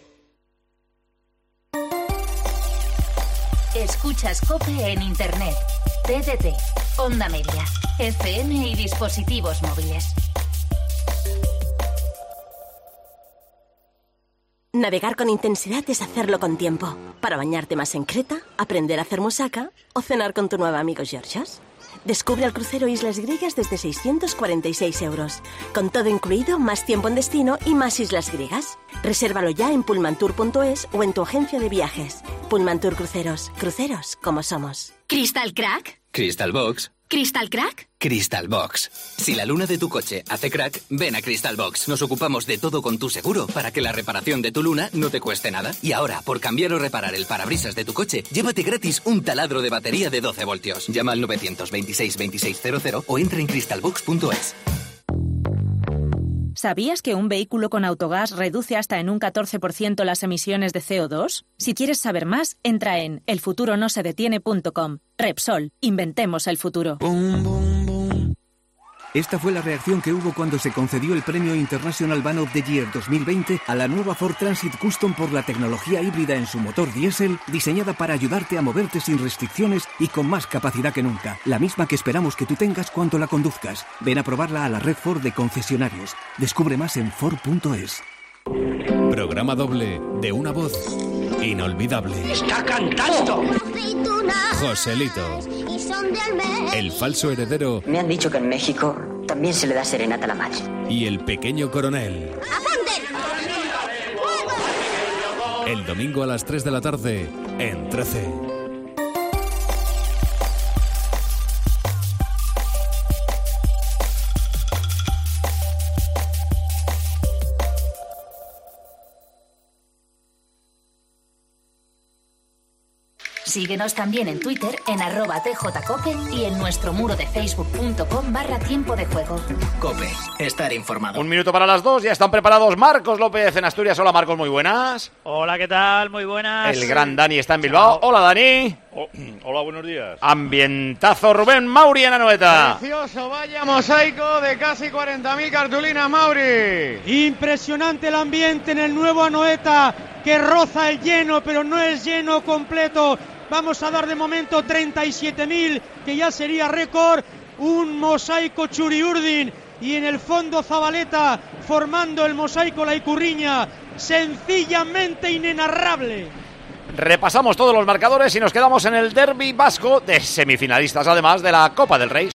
Escuchas COPE en Internet, T D T, Onda Media, F M y dispositivos móviles. Navegar con intensidad es hacerlo con tiempo. Para bañarte más en Creta, aprender a hacer musaca o cenar con tu nuevo amigo Georgios. Descubre el crucero Islas Griegas desde seiscientos cuarenta y seis euros. Con todo incluido, más tiempo en destino y más islas griegas. Resérvalo ya en pullmantour punto es o en tu agencia de viajes. Pullmantour Cruceros. Cruceros como somos. ¿Crystal Crack? Crystal Box. ¿Crystal Crack? Crystal Box. Si la luna de tu coche hace crack, ven a Crystal Box. Nos ocupamos de todo con tu seguro para que la reparación de tu luna no te cueste nada. Y ahora, por cambiar o reparar el parabrisas de tu coche, llévate gratis un taladro de batería de doce voltios. Llama al nueve dos seis, veintiséis cero cero o entra en crystal box punto es. ¿Sabías que un vehículo con autogás reduce hasta en un catorce por ciento las emisiones de C O dos? Si quieres saber más, entra en el futuro no se detiene punto com. Repsol, inventemos el futuro. Boom, boom, boom. Esta fue la reacción que hubo cuando se concedió el Premio International Van of the Year dos mil veinte a la nueva Ford Transit Custom por la tecnología híbrida en su motor diésel, diseñada para ayudarte a moverte sin restricciones y con más capacidad que nunca. La misma que esperamos que tú tengas cuando la conduzcas. Ven a probarla a la red Ford de concesionarios. Descubre más en Ford punto es. Programa doble de una voz inolvidable. ¡Está cantando! Joselito, el falso heredero. Me han dicho que en México también se le da serenata a la madre. Y el pequeño coronel. El domingo a las tres de la tarde en trece. Síguenos también en Twitter en arroba tjcope y en nuestro muro de facebook.com barra tiempo de juego. Cope, estar informado. Un minuto para las dos, ya están preparados Marcos López en Asturias. Hola Marcos, muy buenas. Hola, ¿qué tal? Muy buenas. El gran Dani está en Bilbao. Hola Dani. Oh, hola, buenos días. Ambientazo Rubén Mauri en Anoeta. Precioso, vaya mosaico de casi cuarenta mil cartulinas, Mauri. Impresionante el ambiente en el nuevo Anoeta, que roza el lleno, pero no es lleno completo. Vamos a dar de momento treinta y siete mil, que ya sería récord. Un mosaico Churiurdin y en el fondo Zabaleta formando el mosaico La Icurriña. Sencillamente inenarrable. Repasamos todos los marcadores y nos quedamos en el derbi vasco de semifinalistas, además de la Copa del Rey.